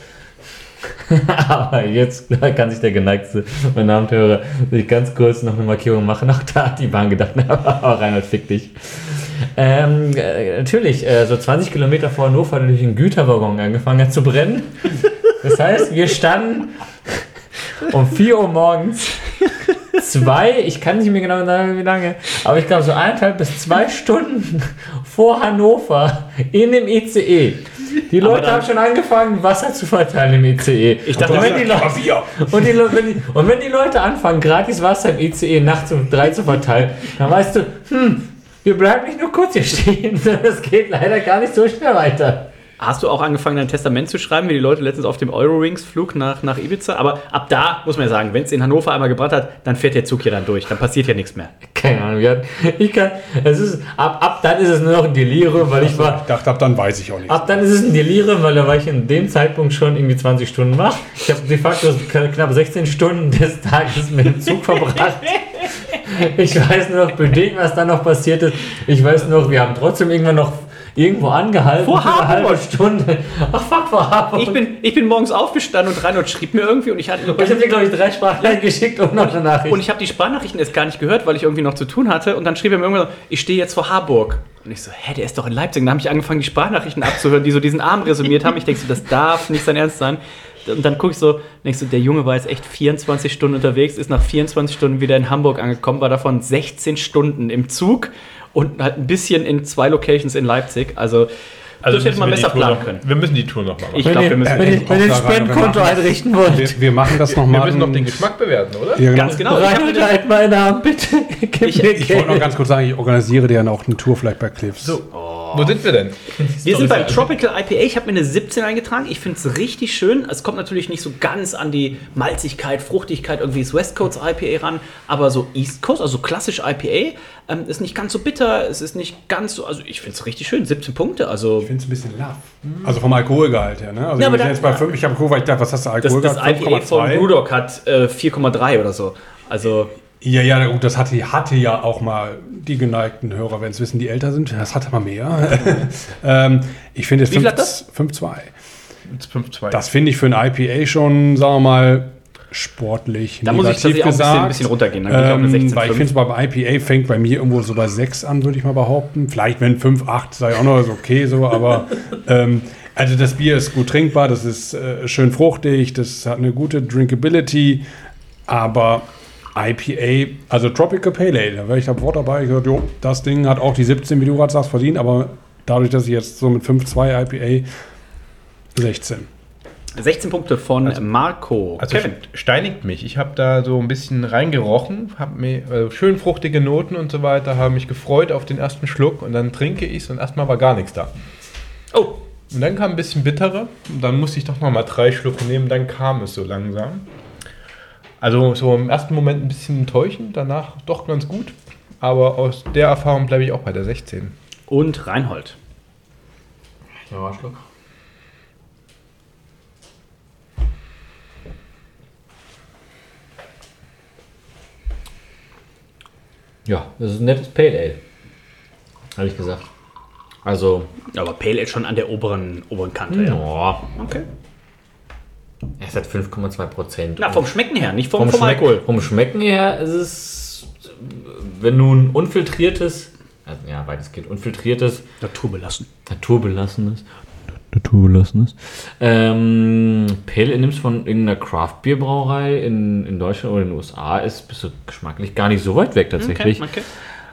Aber jetzt kann sich der geneigte meine Damen und Herren sich ganz kurz noch eine Markierung machen. Auch da hat die Bahn gedacht, na, Reinhard, fick dich. Ähm, äh, natürlich, äh, so zwanzig Kilometer vor Hannover hat natürlich ein Güterwaggon angefangen zu brennen. Das heißt, wir standen um vier Uhr morgens zwei, ich kann nicht mehr genau sagen, wie lange, aber ich glaube so eineinhalb bis zwei Stunden vor Hannover in dem I C E. Die Leute haben schon angefangen, Wasser zu verteilen im I C E. Ich dachte, und, wenn die Leute, und, die, Le- wenn die, und wenn die Leute anfangen, gratis Wasser im I C E nachts um drei zu verteilen, dann weißt du, hm, wir bleiben nicht nur kurz hier stehen, sondern es geht leider gar nicht so schnell weiter. Hast du auch angefangen, dein Testament zu schreiben, wie die Leute letztens auf dem Eurowings-Flug nach, nach Ibiza? Aber ab da, muss man ja sagen, wenn es in Hannover einmal gebrannt hat, dann fährt der Zug hier dann durch. Dann passiert ja nichts mehr. Keine Ahnung, wir hatten- ich kann, es ist, ab, ab dann ist es nur noch ein Delirium, weil ich war, Ich dachte, ab dann weiß ich auch nichts. ab dann ist es ein Delirium, weil da war ich in dem Zeitpunkt schon irgendwie zwanzig Stunden wach. Ich habe de facto knapp sechzehn Stunden des Tages mit dem Zug verbracht. Ich weiß nur noch bedingt, was dann noch passiert ist. Ich weiß nur noch, wir haben trotzdem irgendwann noch irgendwo angehalten. Vor für eine halbe Harburg. Stunde. Ach fuck, vor Harburg. Ich bin, ich bin morgens aufgestanden und Reinhold schrieb mir irgendwie und ich hatte ich habe dir, glaube ich, drei Sprachnachrichten geschickt und noch eine Nachricht. und ich habe die Sprachnachrichten erst gar nicht gehört, weil ich irgendwie noch zu tun hatte. Und dann schrieb er mir irgendwann so, ich stehe jetzt vor Harburg. Und ich so, hä, der ist doch in Leipzig. Und dann habe ich angefangen, die Sprachnachrichten abzuhören, die so diesen Abend resümiert haben. Ich denke so, das darf nicht sein Ernst sein. Und dann gucke ich so, denkst du, der Junge war jetzt echt vierundzwanzig Stunden unterwegs, ist nach vierundzwanzig Stunden wieder in Hamburg angekommen, war davon sechzehn Stunden im Zug und halt ein bisschen in zwei Locations in Leipzig. Also, Also das hätte man müssen wir besser die Tour planen noch- können. Wir müssen die Tour noch mal machen. Ich glaube, wir müssen... wenn ihr, wenn ihr ein Spendenkonto einrichten wollt. Wir, wir machen das wir nochmal. müssen noch den Geschmack bewerten, oder? Ja, genau. Ganz genau. Ich hab Reinhold, mir halt meinen Namen, bitte. Gib Ich- mir Ich wollte noch Geld. ganz kurz sagen, ich organisiere dir dann auch eine Tour vielleicht bei Cliffs. So, wo sind wir denn? Wir sind beim Tropical I P A. Ich habe mir eine siebzehn eingetragen. Ich finde es richtig schön. Es kommt natürlich nicht so ganz an die Malzigkeit, Fruchtigkeit, irgendwie das West Coast I P A ran, aber so East Coast, also klassisch I P A, ähm, ist nicht ganz so bitter. Es ist nicht ganz so, also ich finde es richtig schön. siebzehn Punkte, also Ich finde es ein bisschen laff. Also vom Alkoholgehalt her. Ne? Also Ja, aber ich bin da- jetzt bei fünf, ich habe geguckt, weil ich dachte, was hast du das, Alkoholgehalt? das I P A von Brewdog hat äh, vier Komma drei oder so. Also Ja, ja, gut, das hatte, hatte ja auch mal die geneigten Hörer, wenn es wissen, die älter sind. Das hatte mal mehr. ähm, ich finde es Wie viel hat das? fünf Komma zwei. fünf zwei. Das finde ich für ein I P A schon, sagen wir mal, sportlich Da muss ich tatsächlich auch ein bisschen- ein bisschen runtergehen. Dann gehe ich auf eine Ähm, sechzehn weil ich Komma fünf. finde, beim I P A fängt bei mir irgendwo so bei sechs an, würde ich mal behaupten. Vielleicht, wenn fünf, acht, sei auch noch so okay, so, aber ähm, also das Bier ist gut trinkbar, das ist äh, schön fruchtig, das hat eine gute Drinkability, aber I P A, also Tropical Pale Ale, da wäre ich da Wort dabei, ich gesagt, jo, das Ding hat auch die siebzehn, wie du gerade sagst, verdient, aber dadurch, dass ich jetzt so mit fünf Komma zwei I P A sechzehn. sechzehn Punkte von also, Marco. Also Kevin. Steinigt mich. Ich habe da so ein bisschen reingerochen, habe mir äh, schön fruchtige Noten und so weiter, habe mich gefreut auf den ersten Schluck und dann trinke ich es und erstmal war gar nichts da. Oh. Und dann kam ein bisschen bittere und dann musste ich doch nochmal drei Schluck nehmen, dann kam es so langsam. Also so im ersten Moment ein bisschen enttäuschend, danach doch ganz gut. Aber aus der Erfahrung bleibe ich auch bei der sechzehn. Und Reinhold. Ja, Schluck. Ja, das ist ein nettes Pale Ale. Habe ich gesagt. Also. Aber Pale Ale schon an der oberen, oberen Kante. Ja. Ja. Okay. Er ist halt fünf Komma zwei Prozent. Na, vom Schmecken her, nicht vom, vom, vom Schmeck, Alkohol. Vom Schmecken her ist es, wenn du ein unfiltriertes, also ja, weitestgehend unfiltriertes, naturbelassen. Naturbelassenes. Naturbelassenes. Ähm, Pale Ale nimmst von irgendeiner Craft-Bier-Brauerei in, in Deutschland oder in den U S A, ist bist du geschmacklich gar nicht so weit weg tatsächlich. Okay, okay.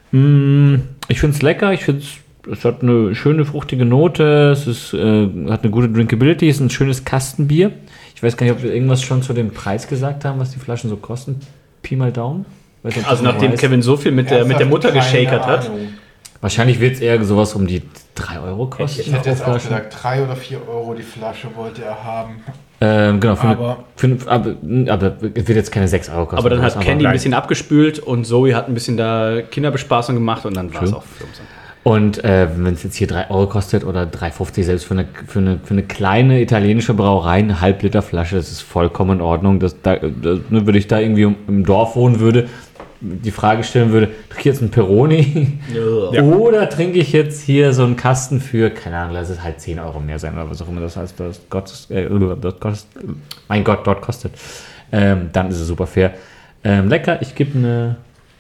Mm, ich finde es lecker, ich finde es. Es hat eine schöne, fruchtige Note, es ist, äh, hat eine gute Drinkability, es ist ein schönes Kastenbier. Ich weiß gar nicht, ob wir irgendwas schon zu dem Preis gesagt haben, was die Flaschen so kosten. Pi mal Daumen. Weiß nicht, also nachdem weiß. Kevin so viel mit der, mit der Mutter geschakert hat. Wahrscheinlich wird es eher sowas um die drei Euro kosten. Ich hätte jetzt auch gesagt, drei oder vier Euro die Flasche wollte er haben. Ähm, genau, für aber, eine, für, aber, aber es wird jetzt keine sechs Euro kosten. Aber dann hat Candy ein bisschen abgespült und Zoe hat ein bisschen da Kinderbespaßung gemacht und dann war es auch für uns. Und äh, wenn es jetzt hier drei Euro kostet oder drei fünfzig selbst für eine, für, eine, für eine kleine italienische Brauerei, eine Halb-Liter Flasche, das ist vollkommen in Ordnung. Das, da, das, ne, würde ich da irgendwie im Dorf wohnen würde, die Frage stellen würde, trinke ich jetzt einen Peroni ja. oder trinke ich jetzt hier so einen Kasten für, keine Ahnung, lass es halt zehn Euro mehr sein oder was auch immer das heißt, das Gott, äh, dort kostet, mein Gott, dort kostet. Ähm, dann ist es super fair. Ähm, lecker, ich gebe eine,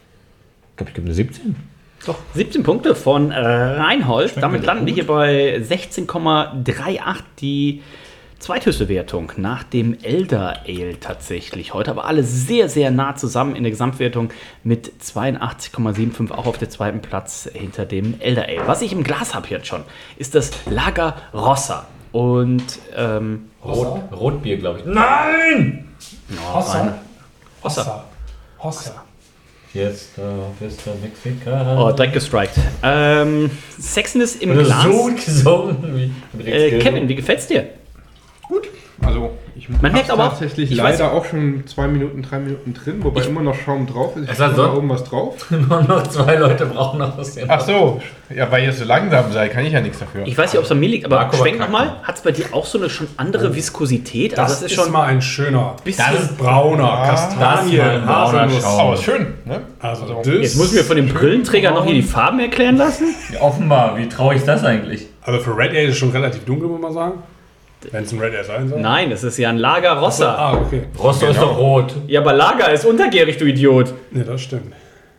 ich glaube, ich gebe eine siebzehn. Doch, siebzehn Punkte von äh, Reinhold. Schmeckt Damit landen wir hier bei sechzehn Komma achtunddreißig, die zweithöchste Wertung nach dem Elder Ale tatsächlich. Heute aber alle sehr, sehr nah zusammen in der Gesamtwertung mit zweiundachtzig Komma fünfundsiebzig, auch auf der zweiten Platz hinter dem Elder Ale. Was ich im Glas habe jetzt schon, ist das Lager Rossa. Und ähm, Rot, Rotbier, glaube ich. Nein! No, Hossa. Hossa. Hossa. Jetzt äh, ist der Mexikaner. Oh, direkt gestrikt. Ähm, Sexiness im Oder Glas. So gesungen. Äh, Kevin, wie gefällt's dir? Gut. Also, ich Man merkt aber tatsächlich ich leider weiß, auch schon zwei Minuten, drei Minuten drin, wobei ich, immer noch Schaum drauf ist. Ich es hat so, da oben was drauf. Nur noch zwei Leute brauchen noch was. Ach so, ja, weil ihr so langsam seid, kann ich ja nichts dafür. Ich weiß nicht, ob es an mir liegt, aber Marco schwenk nochmal. Hat es bei dir auch so eine schon andere Viskosität? Das, also das ist, ist schon mal ein schöner, bisschen das ist brauner, ja, Kastanie, Haselnuss. Aber schön, ne? Also, also jetzt muss ich mir von dem Brillenträger noch hier die Farben erklären lassen. Ja, offenbar, wie traurig ist das eigentlich? Also für Red Ale ist es schon relativ dunkel, muss man sagen. Wenn es ein Red Ale sein soll. Nein, es ist ja ein Lager Rossa. Ah, okay. Rossa genau. Ist doch rot. Ja, aber Lager ist untergärig, du Idiot. Ja, das stimmt.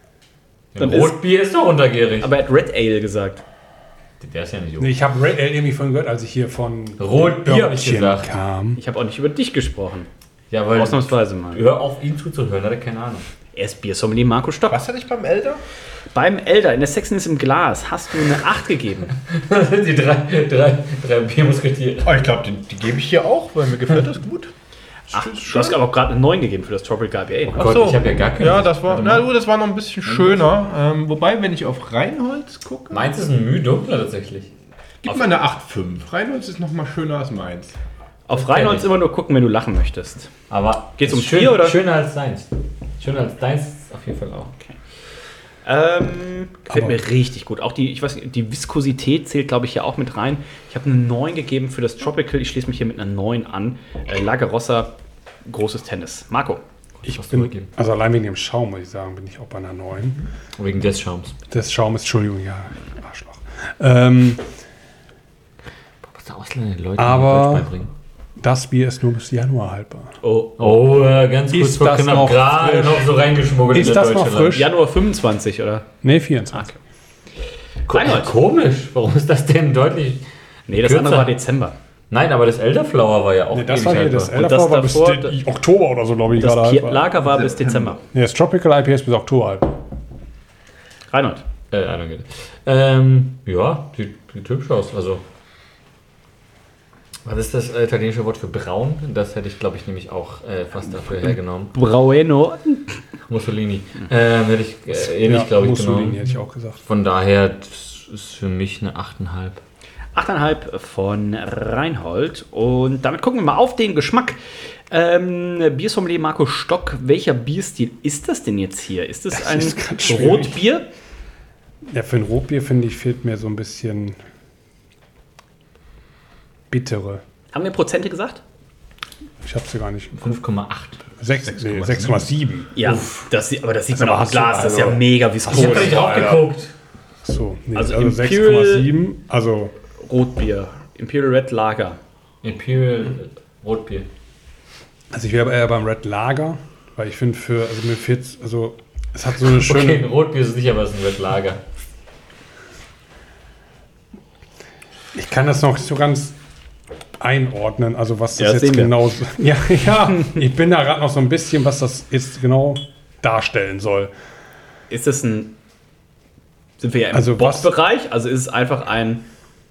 Ja, Rotbier ist, ist doch untergärig. Aber er hat Red Ale gesagt. Der ist ja nicht rot. Nee, ich habe Red Ale irgendwie von gehört, als ich hier von Rotbier hab ich gesagt. kam. Ich habe auch nicht über dich gesprochen. Ja, weil ausnahmsweise mal. Hör auf ihn zuzuhören, hat er keine Ahnung. Er ist Biersommelier Marco Stock. Was hatte ich beim Elder? Beim Elder, in der Sexiness im Glas, hast du eine acht gegeben. Die drei, drei, drei Biermusketiere. Oh, ich glaube, die, die gebe ich hier auch, weil mir gefällt das gut. Ach, du hast aber auch gerade eine neun gegeben für das Tropical I P A. Oh Gott, so. Ich habe ja gar keine. Ja, das war, na, das war noch ein bisschen schöner. Ähm, wobei, wenn ich auf Reinholz gucke... Meins ist ein Mühe dunkler tatsächlich. Gib mal eine acht Komma fünf. Reinholz ist noch mal schöner als meins. Auf Reinholz immer nur gucken, wenn du lachen möchtest. Aber geht's um schön, vier oder? Schöner als deins. Schöner als deins auf jeden Fall auch. Okay. Ähm, gefällt aber mir richtig gut. Auch die, ich weiß nicht, die Viskosität zählt, glaube ich, hier auch mit rein. Ich habe eine neun gegeben für das Tropical. Ich schließe mich hier mit einer neun an. Äh, Lager Rossa, großes Tennis. Marco. Ich bin, also allein wegen dem Schaum, muss ich sagen, bin ich auch bei einer neun. Wegen des Schaums. Des Schaumes, Entschuldigung, ja, Arschloch. Ähm, was da Ausländer den Leuten aber Deutsch beibringen? Das Bier ist nur bis Januar haltbar. Oh, oh äh, ganz kurz vor knapp gerade noch so reingeschmuggelt. Ist das noch frisch? Januar fünfundzwanzig, oder? Nee, vierundzwanzig. Okay. Ko komisch. Warum ist das denn deutlich? Nee, das kürzer? andere war Dezember. Nein, aber das Elderflower war ja auch. Nee, das war hier, das Elderflower war bis Oktober oder so, glaube ich, das gerade haltbar. Das Lager war bis Dezember. Nee, das Tropical I P A ist bis Oktober haltbar. Reinhold. Äh, ähm, ja, sieht, sieht hübsch aus. Also. Was ist das äh, italienische Wort für braun? Das hätte ich, glaube ich, nämlich auch äh, fast dafür hergenommen. Braueno. Mussolini. Ähm, hätte ich äh, ähnlich, Ja, glaube ich, Mussolini genommen. hätte ich auch gesagt. Von daher, das ist für mich eine acht Komma fünf. acht Komma fünf von Reinhold. Und damit gucken wir mal auf den Geschmack. Ähm, Biersommelier Marco Stock, welcher Bierstil ist das denn jetzt hier? Ist das, Das ein ist ganz schwierig. Rotbier? Ja, für ein Rotbier, finde ich, fehlt mir so ein bisschen bittere. Haben wir Prozente gesagt? Ich habe sie gar nicht. fünf Komma acht. sechs Komma sieben. Ja, das, aber das sieht Also man auch im hast du- Glas. Das ist ja also- mega viskos. Ich habe da nicht drauf geguckt. So, nee, Also also, Imperial- sechs Komma sieben. Also, Rotbier. Imperial Red Lager. Imperial Rotbier. also ich wäre eher beim Red Lager, weil ich finde, für, also mir fehlt, also es hat so eine schöne. Okay, ein Rotbier ist sicher was ein Red Lager. Ich kann das noch nicht so ganz einordnen, also was das Ja, das jetzt sehen wir. genau. Ja, ja, ich bin da gerade noch so ein bisschen, was das jetzt genau darstellen soll. Ist das ein. Sind wir ja im Also was- Bockbereich? Also ist es einfach ein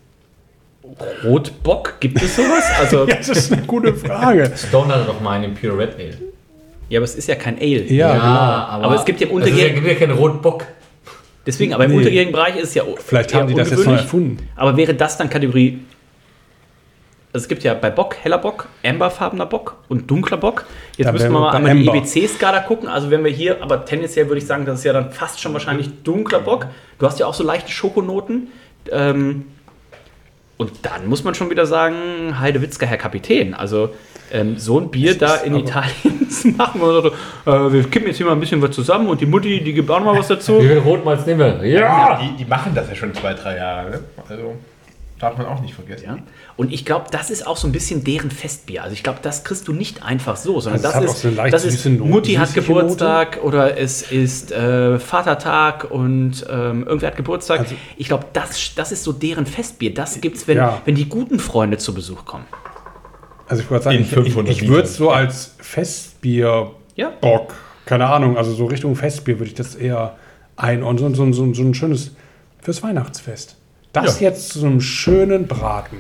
Rotbock? Gibt es sowas? Also, Ja, das ist eine gute Frage. Stone hatte doch mal einen Imperial Red Ale. ja, aber es ist ja kein Ale. Ja, genau. aber, Aber es gibt ja im es ist Untergärigen- gibt ja keinen Rotbock. Deswegen, aber im Nee. unterjährigen Bereich ist es ja. Vielleicht eher haben die das jetzt noch ungewöhnlich. erfunden. Aber wäre das dann Kategorie. Also es gibt ja bei Bock heller Bock, amberfarbener Bock und dunkler Bock. Jetzt Da müssen wären wir wir mal bei einmal die Amber. E B C-Skala gucken. Also wenn wir hier, aber tendenziell würde ich sagen, das ist ja dann fast schon wahrscheinlich dunkler Bock. Du hast ja auch so leichte Schokonoten. Ähm, und dann muss man schon wieder sagen, Heidewitzka, Herr Kapitän. Also ähm, so ein Bier da in Italien zu machen. Und so, äh, wir kippen jetzt hier mal ein bisschen was zusammen und die Mutti, die gibt auch noch mal was dazu. Wie viel Rotmalz nehmen wir? Ja, die, die machen das ja schon zwei, drei Jahre. Ne? Also darf man auch nicht vergessen. Ja. Und ich glaube, das ist auch so ein bisschen deren Festbier. Also ich glaube, das kriegst du nicht einfach so, sondern Also es hat das auch ist, so eine leicht das ist süße Note, Mutti hat süßliche Geburtstag oder es ist äh, Vatertag und ähm, irgendwer hat Geburtstag. Also- ich glaube, das, das ist so deren Festbier. Das gibt's, wenn, Ja. wenn die guten Freunde zu Besuch kommen. Also ich würde sagen, In ich, ich, fünfhundert ich würde es Litern. so als Festbier Ja. Bock, keine Ahnung, also so Richtung Festbier würde ich das eher einordnen. So, so, so, so ein schönes fürs Weihnachtsfest. Das jetzt zu so einem schönen Braten.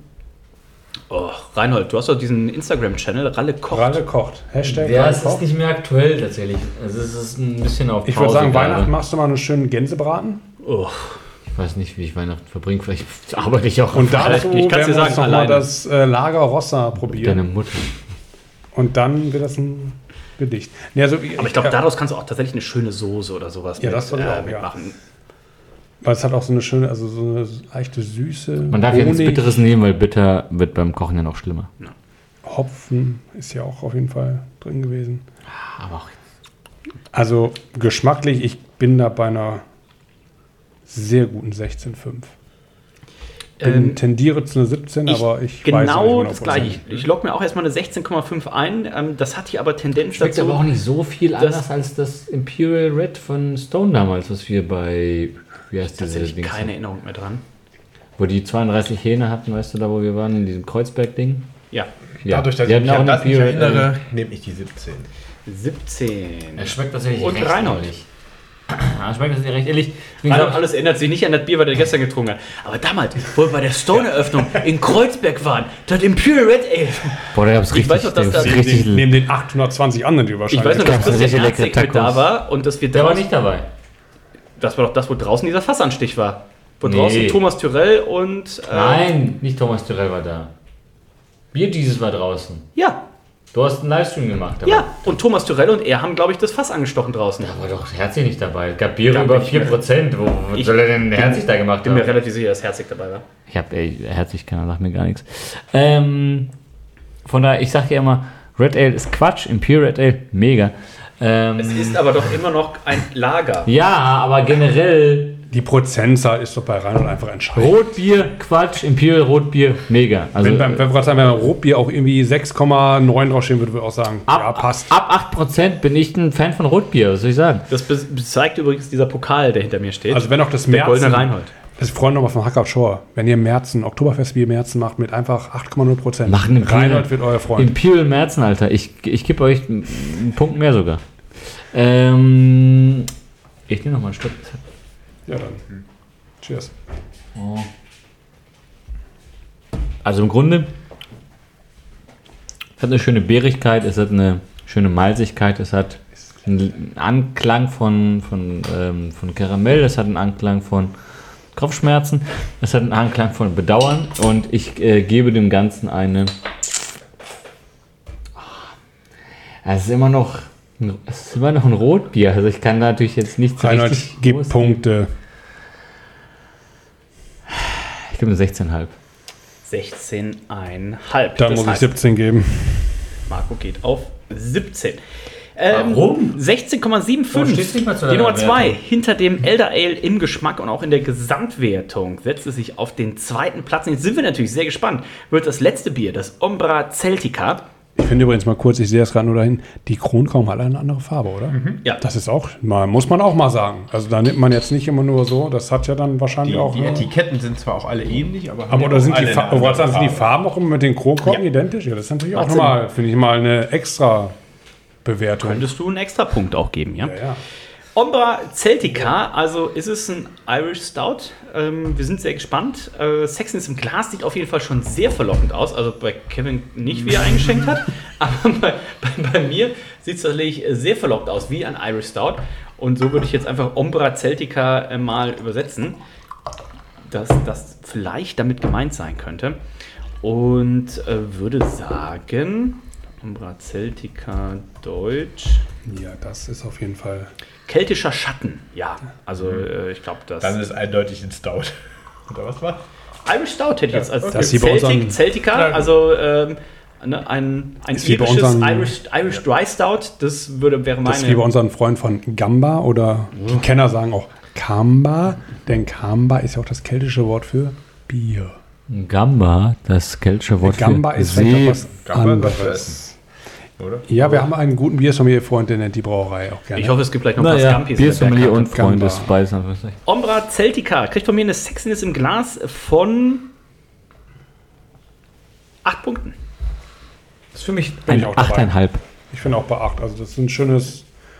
Oh, Reinhold, du hast doch diesen Instagram-Channel, Ralle kocht. Ralle kocht. Hashtag Ja, Ralle es ist kocht. nicht mehr aktuell tatsächlich. Also es ist ein bisschen auf Pause. Ich würde sagen, gerade. Weihnachten machst du mal einen schönen Gänsebraten. Oh. Ich weiß nicht, wie ich Weihnachten verbringe. Vielleicht arbeite ich auch Und auf dazu ich kann's werden dir wir uns sagen, noch mal alleine. das äh, Lager Rossa deine probieren. Mutter. Und dann wird das ein Gedicht. Nee, also, Aber ich glaube, daraus kannst du auch tatsächlich eine schöne Soße oder sowas Ja, das soll ich auch, ja. mitmachen. Weil es hat auch so eine schöne, also so eine leichte Süße. Man darf ja nichts Honig, Bitteres nehmen, weil bitter wird beim Kochen ja noch schlimmer. Hopfen ist ja auch auf jeden Fall drin gewesen. Aber auch Also geschmacklich, ich bin da bei einer sehr guten sechzehn Komma fünf. Bin, Ähm, tendiere zu einer siebzehn, Ich- aber ich weiß genau nicht das gleiche. Ich, ich logge mir auch erstmal eine sechzehn Komma fünf ein. Ähm, das hat hier aber Tendenz schmeckt dazu. aber auch nicht so viel das- anders als das Imperial Red von Stone damals, was wir bei, wie heißt diese Tatsächlich Dings? keine Erinnerung mehr dran. Wo die zweiunddreißig Hähne hatten, weißt du da, wo wir waren, in diesem Kreuzberg-Ding? Ja, Ja, Dadurch, dass die ich hatten mich auch an ein das nicht Imperial, erinnere, ähm, nehme ich die siebzehn. siebzehn. Er schmeckt tatsächlich Und recht Reinhold. ähnlich. Er schmeckt tatsächlich recht ähnlich. Wie Reinhold, gesagt, alles ändert sich nicht an das Bier, was er gestern getrunken hat. Aber damals, wo wir bei der Stone-Eröffnung in Kreuzberg waren, das Imperial Red Ale. boah, der hab's Ich richtig, weiß noch, dass der da- hab's richtig Neben den achthundertzwanzig anderen, die Ich wahrscheinlich. weiß noch, dass Das ist Christian richtig leckere Herzig mit da Tacos. war und dass wir der war draußen, nicht dabei. das war doch das, wo draußen dieser Fassanstich war. Wo Nee. draußen Thomas Tyrell und... äh, Nein, nicht Thomas Tyrell war da. Bier dieses war draußen. Ja, Du hast einen Livestream gemacht. aber ja. Und Thomas Tyrell und er haben, glaube ich, das Fass angestochen draußen. Da war doch Herzig nicht dabei. Es gab Biere Da über bin ich vier mir- Prozent. Wo wo Ich soll er denn Herzig da gemacht Ich bin mir haben? relativ sicher, dass Herzig dabei war. Ich hab, ey, Herzig, keiner sagt mir gar nichts. Ähm, von daher, ich sag ja immer, Red Ale ist Quatsch, Imperial Red Ale, mega. Ähm, Es ist aber doch immer noch ein Lager. ja, aber generell Die Prozentzahl ist doch bei Reinhold einfach entscheidend. Rotbier, Quatsch, Imperial Rotbier, mega. Also wenn, beim, wenn wir gerade sagen, wenn beim Rotbier auch irgendwie sechs Komma neun draufstehen würde, würde ich auch sagen, ab, ja, passt. ab acht Prozent bin ich ein Fan von Rotbier, was soll ich sagen? Das be- zeigt übrigens dieser Pokal, der hinter mir steht. Also wenn auch das der goldene Märzen, Reinhold. das Freunde nochmal von Hackout Shore, wenn ihr Märzen, Oktoberfestbier Märzen macht mit einfach acht Komma null Prozent, Machen Imperial, Reinhold wird euer Freund. Imperial Märzen, Alter. Ich, ich gebe euch einen Punkt mehr sogar. Ähm, ich nehme nochmal ein Stück. Ja, dann. Cheers. Also im Grunde Es hat eine schöne Beerigkeit, es hat eine schöne Malzigkeit, es hat einen Anklang von, von, ähm, von Karamell, es hat einen Anklang von Kopfschmerzen, es hat einen Anklang von Bedauern und ich äh, gebe dem Ganzen eine. Es ist immer noch, es ist immer noch ein Rotbier, also ich kann da natürlich jetzt nicht so Reinhold, richtig. Gib Punkte. Ich gebe eine sechzehn Komma fünf. sechzehn Komma fünf. Da muss ich siebzehn geben. Marco geht auf siebzehn. Ähm, Warum? sechzehn Komma Warum stehst du nicht mal zu fünfundsiebzig. Die deiner Nummer zwei Wertung? hinter dem Elder Ale im Geschmack und auch in der Gesamtwertung setzt es sich auf den zweiten Platz. Und jetzt sind wir natürlich sehr gespannt. Wird das letzte Bier, das Ombra Celtica. Ich finde übrigens mal kurz, ich sehe es gerade nur dahin, die Kronkaum hat eine andere Farbe, oder? Mhm. Ja. Das ist auch, mal, muss man auch mal sagen. Also da nimmt man jetzt nicht immer nur so, das hat ja dann wahrscheinlich Die, auch... die äh, Etiketten sind zwar auch alle ähnlich, aber... aber oder sind die, alle Fa- eine oder andere sind die Farbe. Farben auch immer mit den Kronkorken Ja. identisch? Ja, das ist natürlich auch Macht nochmal, finde ich mal, eine extra Bewertung. Könntest du einen extra Punkt auch geben, ja? Ja, ja. Ombra Celtica, also ist es ein Irish Stout. Ähm, wir sind sehr gespannt. Äh, Sexiness im Glas sieht auf jeden Fall schon sehr verlockend aus. Also bei Kevin nicht, wie er eingeschenkt hat. Aber bei, bei, bei mir sieht es tatsächlich sehr verlockend aus, wie ein Irish Stout. Und so würde ich jetzt einfach Ombra Celtica äh, mal übersetzen, dass das vielleicht damit gemeint sein könnte. Und äh, würde sagen, Ombra Celtica Deutsch. Ja, das ist auf jeden Fall... Keltischer Schatten, ja. Also äh, ich glaube, das... Dann ist es eindeutig ein Stout. Oder was war? Irish Stout hätte ich jetzt als Das ist wie bei Celtic, unseren- Celtica, also ähm, ne, ein, ein Ist wie bei irisches unseren- Irish, Irish Dry Stout, das würde, wäre meine... Das ist wie bei unseren Freunden von Gamba oder die Kenner sagen auch Kamba, denn Kamba ist ja auch das keltische Wort für Bier. Gamba, das keltische Wort Gamba für ist vielleicht auch was Gamba, das anderes. Oder? Ja, wir haben einen guten Biersommelier-Freund, der nennt die Brauerei auch gerne. Ich hoffe, es gibt gleich noch ein paar Naja, Scampis. Biersommelier und Gamba. Freund ist beides. natürlich. Ombra Celtica kriegt von mir eine Sexiness im Glas von acht Punkten. Das ist für mich... bin ich auch dabei. achteinhalb. Ich finde auch bei acht. Also das ist ein schönes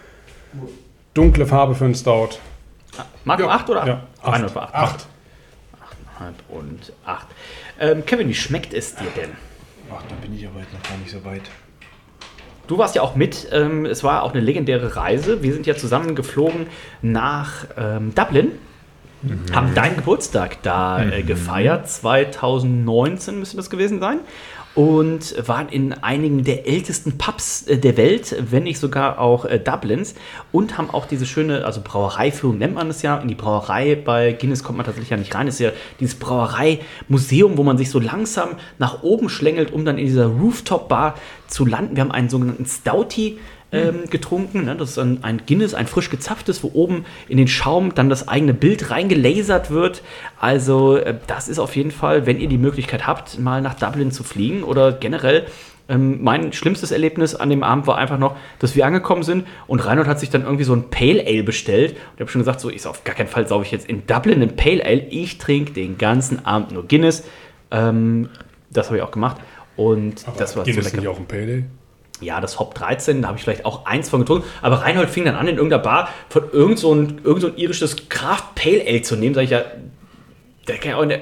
dunkle Farbe für einen Stout. Marco Ja. acht oder acht? Ja, acht. Einer bei acht. Acht. acht und acht. Ähm, Kevin, wie schmeckt es dir denn? Ach, da bin ich aber jetzt noch gar nicht so weit. Du warst ja auch mit. Ähm, es war auch eine legendäre Reise. Wir sind ja zusammen geflogen nach ähm, Dublin. Mhm. Haben deinen Geburtstag da äh, gefeiert. zwanzig neunzehn müsste das gewesen sein. Und waren in einigen der ältesten Pubs äh, der Welt, wenn nicht sogar auch äh, Dublins. Und haben auch diese schöne, also Brauereiführung nennt man es ja. In die Brauerei bei Guinness kommt man tatsächlich ja nicht rein. Es ist ja dieses Brauereimuseum, wo man sich so langsam nach oben schlängelt, um dann in dieser Rooftop-Bar zu landen. Wir haben einen sogenannten Stouty ähm, getrunken. Ne? Das ist ein, ein Guinness, ein frisch gezapftes, wo oben in den Schaum dann das eigene Bild reingelasert wird. Also äh, das ist auf jeden Fall, wenn ihr die Möglichkeit habt, mal nach Dublin zu fliegen oder generell. Ähm, mein schlimmstes Erlebnis an dem Abend war einfach noch, dass wir angekommen sind und Reinhold hat sich dann irgendwie so ein Pale Ale bestellt. Und ich habe schon gesagt, so, ich so, auf gar keinen Fall saufe ich jetzt in Dublin ein Pale Ale. Ich trinke den ganzen Abend nur Guinness. Ähm, das habe ich auch gemacht. Und Aber das war so Guinness lecker. nicht auch ein Pale Ale? Ja, das Hop dreizehn, da habe ich vielleicht auch eins von getrunken. Aber Reinhold fing dann an, in irgendeiner Bar von irgend so ein, irgend so ein irisches Craft Pale Ale zu nehmen. Sag ich ja, der kann ja auch in der.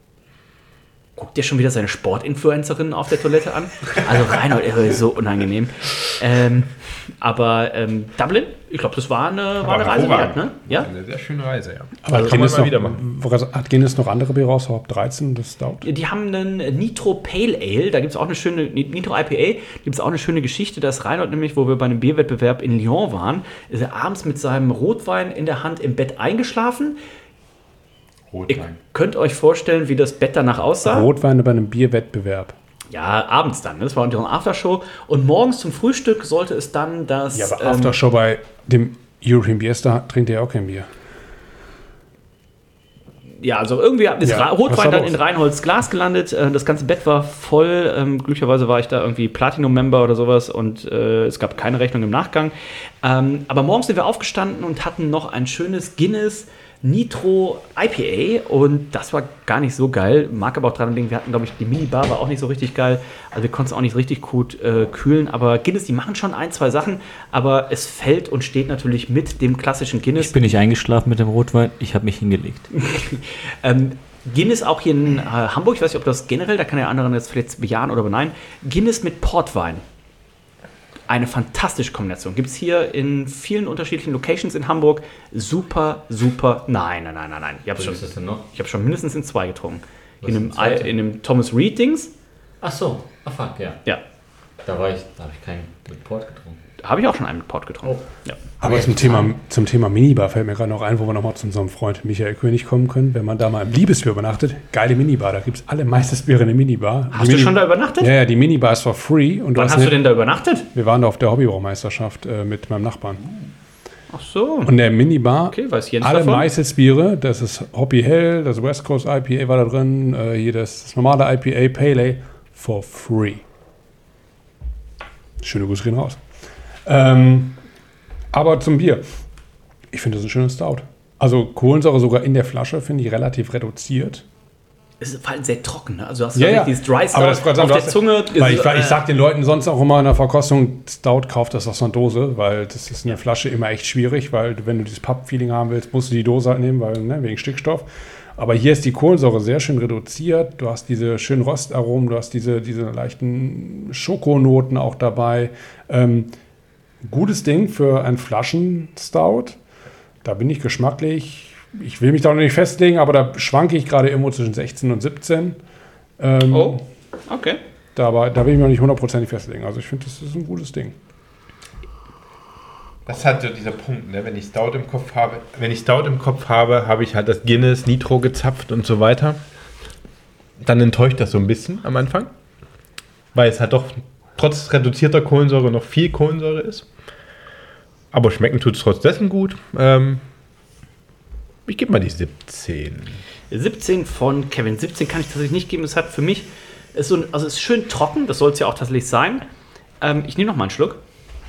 Guckt dir schon wieder seine Sportinfluencerin auf der Toilette an? Also Reinhold, er ist so unangenehm. Ähm, aber ähm, Dublin, ich glaube, das war eine, war eine Reise wert, ne? Ja? Eine sehr schöne Reise, ja. Aber Also hat, kann man Guinness mal noch, wieder machen. hat Guinness noch andere Bier raus, Hop dreizehn, das Stout? Die haben einen Nitro Pale Ale, da gibt es auch eine schöne, Nitro I P A, gibt es auch eine schöne Geschichte, da ist Reinhold nämlich, wo wir bei einem Bierwettbewerb in Lyon waren, ist er abends mit seinem Rotwein in der Hand im Bett eingeschlafen. Ihr Rotwein. könnt euch vorstellen, wie das Bett danach aussah. Rotweine bei einem Bierwettbewerb. Ja, abends dann, ne? Das war unsere Aftershow. Und morgens zum Frühstück sollte es dann das... Ja, aber ähm, Aftershow bei dem European Beer Star trinkt ihr ja auch kein Bier. Ja, also irgendwie ist Ja, Ra- was Rotwein war dann los? in Reinholds Glas gelandet. Äh, Das ganze Bett war voll. Ähm, glücklicherweise war ich da irgendwie Platinum-Member oder sowas und äh, es gab keine Rechnung im Nachgang. Ähm, aber morgens sind wir aufgestanden und hatten noch ein schönes Guinness Nitro I P A und das war gar nicht so geil. Mag aber auch dran denken, wir hatten, glaube ich, die Minibar war auch nicht so richtig geil. Also wir konnten es auch nicht richtig gut äh, kühlen. Aber Guinness, die machen schon ein, zwei Sachen. Aber es fällt und steht natürlich mit dem klassischen Guinness. Ich bin nicht eingeschlafen mit dem Rotwein, ich habe mich hingelegt. ähm, Guinness auch hier in äh, Hamburg, ich weiß nicht, ob das generell, da kann der andere jetzt vielleicht bejahen oder beneiden. Guinness mit Portwein. Eine fantastische Kombination. Gibt es hier in vielen unterschiedlichen Locations in Hamburg. Super, super. Nein, nein, nein, nein, nein. Ich habe schon, hab schon mindestens in zwei getrunken. In einem, in einem Thomas Reed Dings. Ach so, ah fuck, ja. Ja. Da war ich, da habe ich keinen mit Port getrunken. Da habe ich auch schon einen mit Port getrunken. Oh. Ja. Aber zum Thema, zum Thema Minibar fällt mir gerade noch ein, wo wir nochmal zu unserem Freund Michael König kommen können. Wenn man da mal im Liebesbier übernachtet, geile Minibar, da gibt es alle Meistesbiere in der Minibar. Hast die du Mini- schon da übernachtet? Ja, ja, die Minibar ist for free. Und du Wann hast hast eine- du denn da übernachtet? Wir waren da auf der Hobbybraumeisterschaft äh, mit meinem Nachbarn. Ach so. Und der Minibar, Okay, weiß Jens alle davon? Meistesbiere, das ist Hoppy Hell, das West Coast I P A war da drin, äh, hier das, das normale I P A, Pale Ale, for free. Schöne Grüße gehen raus. Ähm, aber zum Bier. Ich finde das ein schönes Stout. Also Kohlensäure sogar in der Flasche finde ich relativ reduziert. Es ist vor allem sehr trocken, ne? Also du hast Ja, ja, ja. dieses Dry Stout Aber das, auf du der hast- Zunge. Weil ich, ist, ich äh, sag den Leuten sonst auch immer in der Verkostung, Stout kauft das aus einer Dose, weil das ist in der Flasche immer echt schwierig, weil du, wenn du dieses Papp-Feeling haben willst, musst du die Dose halt nehmen, weil, ne, wegen Stickstoff. Aber hier ist die Kohlensäure sehr schön reduziert. Du hast diese schönen Röstaromen, du hast diese, diese leichten Schokonoten auch dabei. Ähm, gutes Ding für ein Flaschen-Stout. Da bin ich geschmacklich, ich will mich da noch nicht festlegen, aber da schwanke ich gerade irgendwo zwischen sechzehn und siebzehn. Ähm, Oh, okay. Da, war, da will ich mich noch nicht hundertprozentig festlegen. Also ich finde, das ist ein gutes Ding. Das ist halt so dieser Punkt, ne? Wenn ich Stout im Kopf habe, wenn ich Stout im Kopf habe, habe ich halt das Guinness, Nitro gezapft und so weiter. Dann enttäuscht das so ein bisschen am Anfang, weil es halt doch trotz reduzierter Kohlensäure noch viel Kohlensäure ist. Aber schmecken tut es trotz dessen gut. Ähm, ich gebe mal die siebzehn. siebzehn von Kevin. siebzehn kann ich tatsächlich nicht geben. Es hat für mich, ist so ein, also es ist schön trocken, das soll es ja auch tatsächlich sein. Ähm, ich nehme noch mal einen Schluck.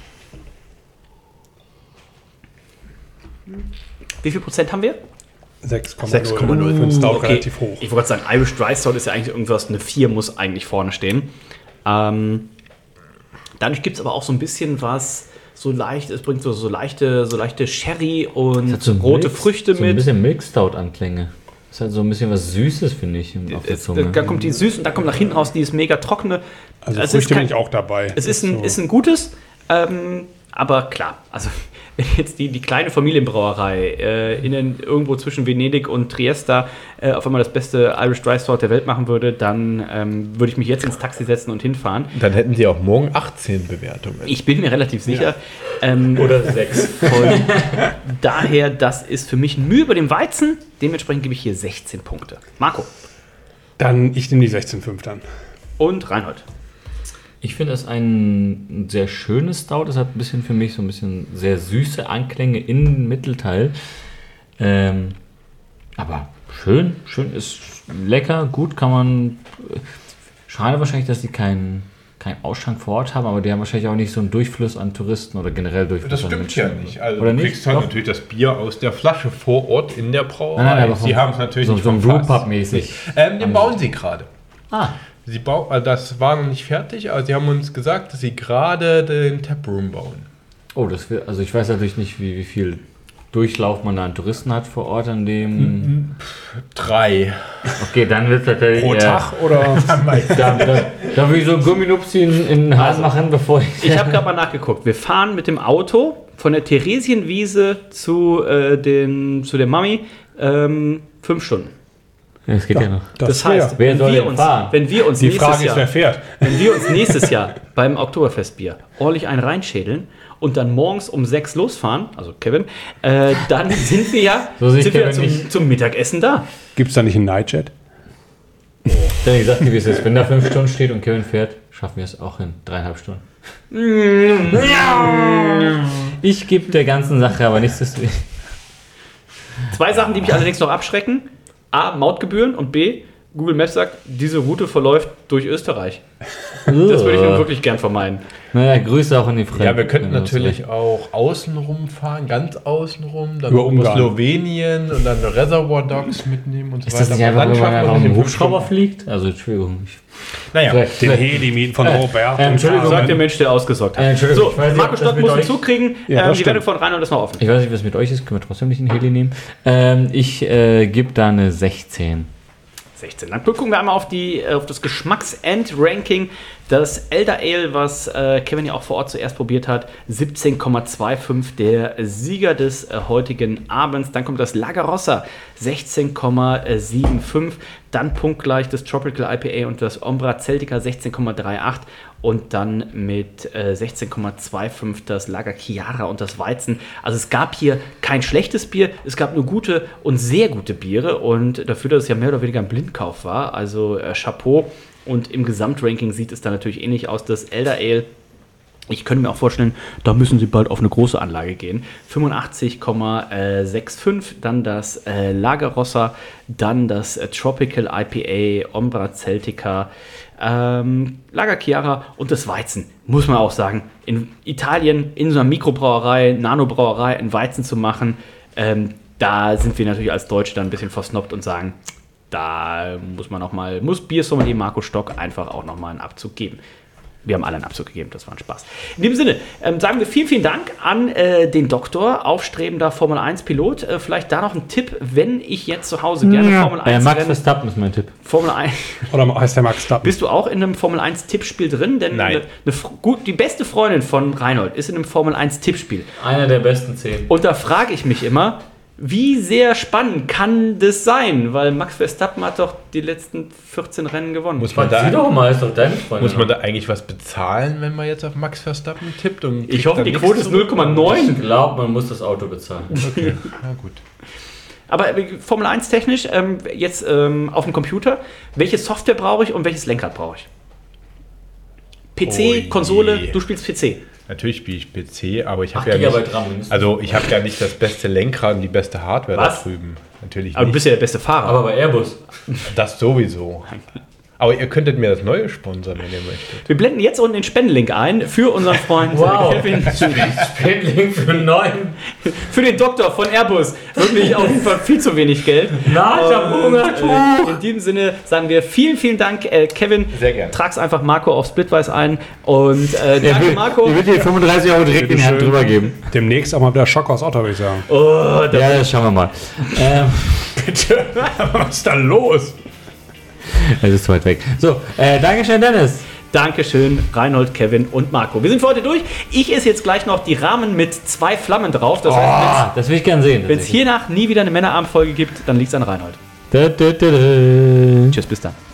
Wie viel Prozent haben wir? sechs Komma sechs Komma null. Für den Stout Okay. relativ hoch. Ich wollte gerade sagen, Irish Dry Stout ist ja eigentlich irgendwas, eine vier muss eigentlich vorne stehen. Ähm, dadurch gibt es aber auch so ein bisschen was, so leicht, es bringt so, so leichte, so leichte Sherry und hat so ein rote Milk- Früchte so ein mit. bisschen Milk-Stout-Anklänge. Das ist halt so ein bisschen was Süßes, finde ich, auf der Es- Zunge. Da kommt die süß und da kommt nach hinten raus dieses mega trockene. Also es Früchte ist bin kein- ich auch dabei. Es ist ein, So. ist ein gutes, ähm, aber klar, also wenn jetzt die, die kleine Familienbrauerei äh, in den, irgendwo zwischen Venedig und Trieste äh, auf einmal das beste Irish Dry Stout der Welt machen würde, dann ähm, würde ich mich jetzt ins Taxi setzen und hinfahren. Dann hätten sie auch morgen achtzehn Bewertungen. Ich bin mir relativ sicher. Ähm, Oder sechs. Von daher, das ist für mich ein Mühe über dem Weizen. Dementsprechend gebe ich hier sechzehn Punkte. Marco Dann, ich nehme die sechzehn Komma fünf dann. und Reinhold. Ich finde es ein sehr schönes Stout. Es hat ein bisschen für mich so ein bisschen sehr süße Anklänge im Mittelteil. Ähm, aber schön, schön ist lecker, gut kann man. Schade wahrscheinlich, dass die keinen keinen Ausschank vor Ort haben, aber die haben wahrscheinlich auch nicht so einen Durchfluss an Touristen oder generell Durchfluss Das an stimmt Menschen. ja nicht. Also Oder du nicht? kriegst halt Doch. natürlich das Bier aus der Flasche vor Ort in der Brauerei. Nein, nein, aber vom- sie haben es natürlich so- nicht so ein vom Fass. Brewpub-mäßig. Ähm, den bauen sie gerade. Ah, Sie bau, also das war noch nicht fertig, aber sie haben uns gesagt, dass sie gerade den Taproom bauen. oh, das wird, also ich weiß natürlich nicht, wie, wie viel Durchlauf man da an Touristen hat vor Ort an dem. Drei. Okay, dann wird es natürlich. Pro äh, Tag oder? Da, da, da will ich so einen Gumminupsi in, in den Hals Also, machen, bevor ich. Ich habe gerade mal nachgeguckt. Wir fahren mit dem Auto von der Theresienwiese zu, äh, den, zu der Mami ähm, fünf Stunden. Ja, das geht ja, noch. Das, wär- heißt, Wer wenn soll wir, denn uns, fahren? wenn wir uns Die nächstes Frage ist, Jahr, wer fährt. wenn wir uns nächstes Jahr beim Oktoberfestbier ordentlich einen reinschädeln und dann morgens um sechs losfahren, also Kevin, äh, dann sind wir ja, So sehe ich sind wir ja Kevin zum, nicht. zum Mittagessen da. Gibt es da nicht einen Nightjet? Dann ich sag dir, wie es ist. Wenn da fünf Stunden steht und Kevin fährt, schaffen wir es auch in dreieinhalb Stunden. Ich gebe der ganzen Sache aber nichts zu tun. Zwei Sachen, die mich allerdings noch abschrecken. A, Mautgebühren und B, Google Maps sagt, diese Route verläuft durch Österreich. Das würde ich nun wirklich gern vermeiden. Naja, Grüße auch an die Fremden. Ja, wir könnten wenn das natürlich recht. auch außenrum fahren, ganz außenrum, dann Über über Ungarn. Slowenien und dann Reservoir Dogs mitnehmen und so Ist weiter. das nicht Aber einfach, wenn man schafft einfach das mit in dem fünf Hubschrauber Stunden. fliegt? Also, Entschuldigung. Ich, Naja, Vielleicht- Den vielleicht- Heli von Äh, Robert. äh, und Entschuldigung, Carmen. Sagt der Mensch, der ausgesorgt hat. Äh, Entschuldigung, so, ich weiß nicht, Marco ob das Stott mit muss einen euch- Zug kriegen. Ja, ähm, das die Wertung stimmt. von Reinhold ist noch offen. ich weiß nicht, was mit euch ist. Können wir trotzdem nicht einen Heli nehmen. Ähm, ich äh, gebe da eine sechzehn. sechzehn. Dann gucken wir einmal auf, die, auf das Geschmacks-End-Ranking. Das Elder Ale, was äh, Kevin ja auch vor Ort zuerst probiert hat, siebzehn Komma fünfundzwanzig, der Sieger des äh, heutigen Abends. Dann kommt das Lagarossa, sechzehn Komma fünfundsiebzig. Dann punktgleich das Tropical I P A und das Ombra Celtica, sechzehn Komma achtunddreißig. Und dann mit äh, sechzehn Komma fünfundzwanzig das Lager Chiara und das Weizen. Also es gab hier kein schlechtes Bier, es gab nur gute und sehr gute Biere. Und dafür, dass es ja mehr oder weniger ein Blindkauf war, also äh, Chapeau. Und im Gesamtranking sieht es dann natürlich ähnlich aus. Das Elder Ale, ich könnte mir auch vorstellen, da müssen sie bald auf eine große Anlage gehen. fünfundachtzig Komma fünfundsechzig, dann das äh, Lagarossa, dann das äh, Tropical I P A, Ombra Celtica, ähm, Lager Chiara und das Weizen. Muss man auch sagen, in Italien, in so einer Mikrobrauerei, Nanobrauerei, ein Weizen zu machen, ähm, da sind wir natürlich als Deutsche dann ein bisschen versnobbt und sagen, da muss man auch mal, muss Biersommelier Marco Stock einfach auch nochmal einen Abzug geben. Wir haben alle einen Abzug gegeben, das war ein Spaß. In dem Sinne, ähm, sagen wir vielen, vielen Dank an äh, den Doktor, aufstrebender Formel eins Pilot. Äh, vielleicht da noch ein Tipp, wenn ich jetzt zu Hause gerne ja. Formel eins Ja, Max Verstappen ist mein Tipp. Formel eins. Oder heißt der Max Verstappen? Bist du auch in einem Formel eins Tippspiel drin? Denn Nein. Eine, eine, gut, die beste Freundin von Reinhold ist in einem Formel eins Tippspiel. Einer der besten zehn. Und da frage ich mich immer, wie sehr spannend kann das sein? Weil Max Verstappen hat doch die letzten vierzehn Rennen gewonnen. Muss man, da, da, doch mal, ist doch deine Freundin. muss man da eigentlich was bezahlen, wenn man jetzt auf Max Verstappen tippt? Und ich hoffe, die Quote ist null Komma neun. Ich glaube, man muss das Auto bezahlen. Okay, na gut. Aber Formel eins technisch, ähm, jetzt ähm, auf dem Computer, welche Software brauche ich und welches Lenkrad brauche ich? P C, Oh Konsole, je. du spielst P C. Natürlich spiele ich P C, aber ich habe acht ja Gigabyte RAM. nicht, also ich habe ja nicht das beste Lenkrad und die beste Hardware Was? da drüben. Natürlich Aber du nicht. bist ja der beste Fahrer. Aber bei Airbus. Das sowieso. Aber ihr könntet mir das neue sponsern, wenn ihr möchtet. Wir blenden jetzt unten den Spendenlink ein für unseren Freund Wow. Kevin. Spendenlink für neun. Für den Doktor von Airbus. Wirklich auf jeden Fall viel zu wenig Geld. Na, ich hab Hunger. Äh, in diesem Sinne sagen wir vielen, vielen Dank, äh, Kevin. Sehr gerne. Trag's einfach Marco auf Splitwise ein. Und äh, danke, will, Marco. Ich würde dir fünfunddreißig Euro direkt in die Hand drüber geben. Demnächst auch mal wieder Schock aus Otto, würde ich sagen. Oh, das Ja, das schauen wir mal. Ähm, Bitte, was ist da los? Es ist zu weit weg. So, äh, Dankeschön, Dennis. Dankeschön, Reinhold, Kevin und Marco. Wir sind für heute durch. Ich esse jetzt gleich noch die Ramen mit zwei Flammen drauf. Das Oh, heißt, das will ich gern sehen. wenn es hiernach nie wieder eine Männerabendfolge gibt, dann liegt es an Reinhold. Da, da, da, da. Tschüss, bis dann.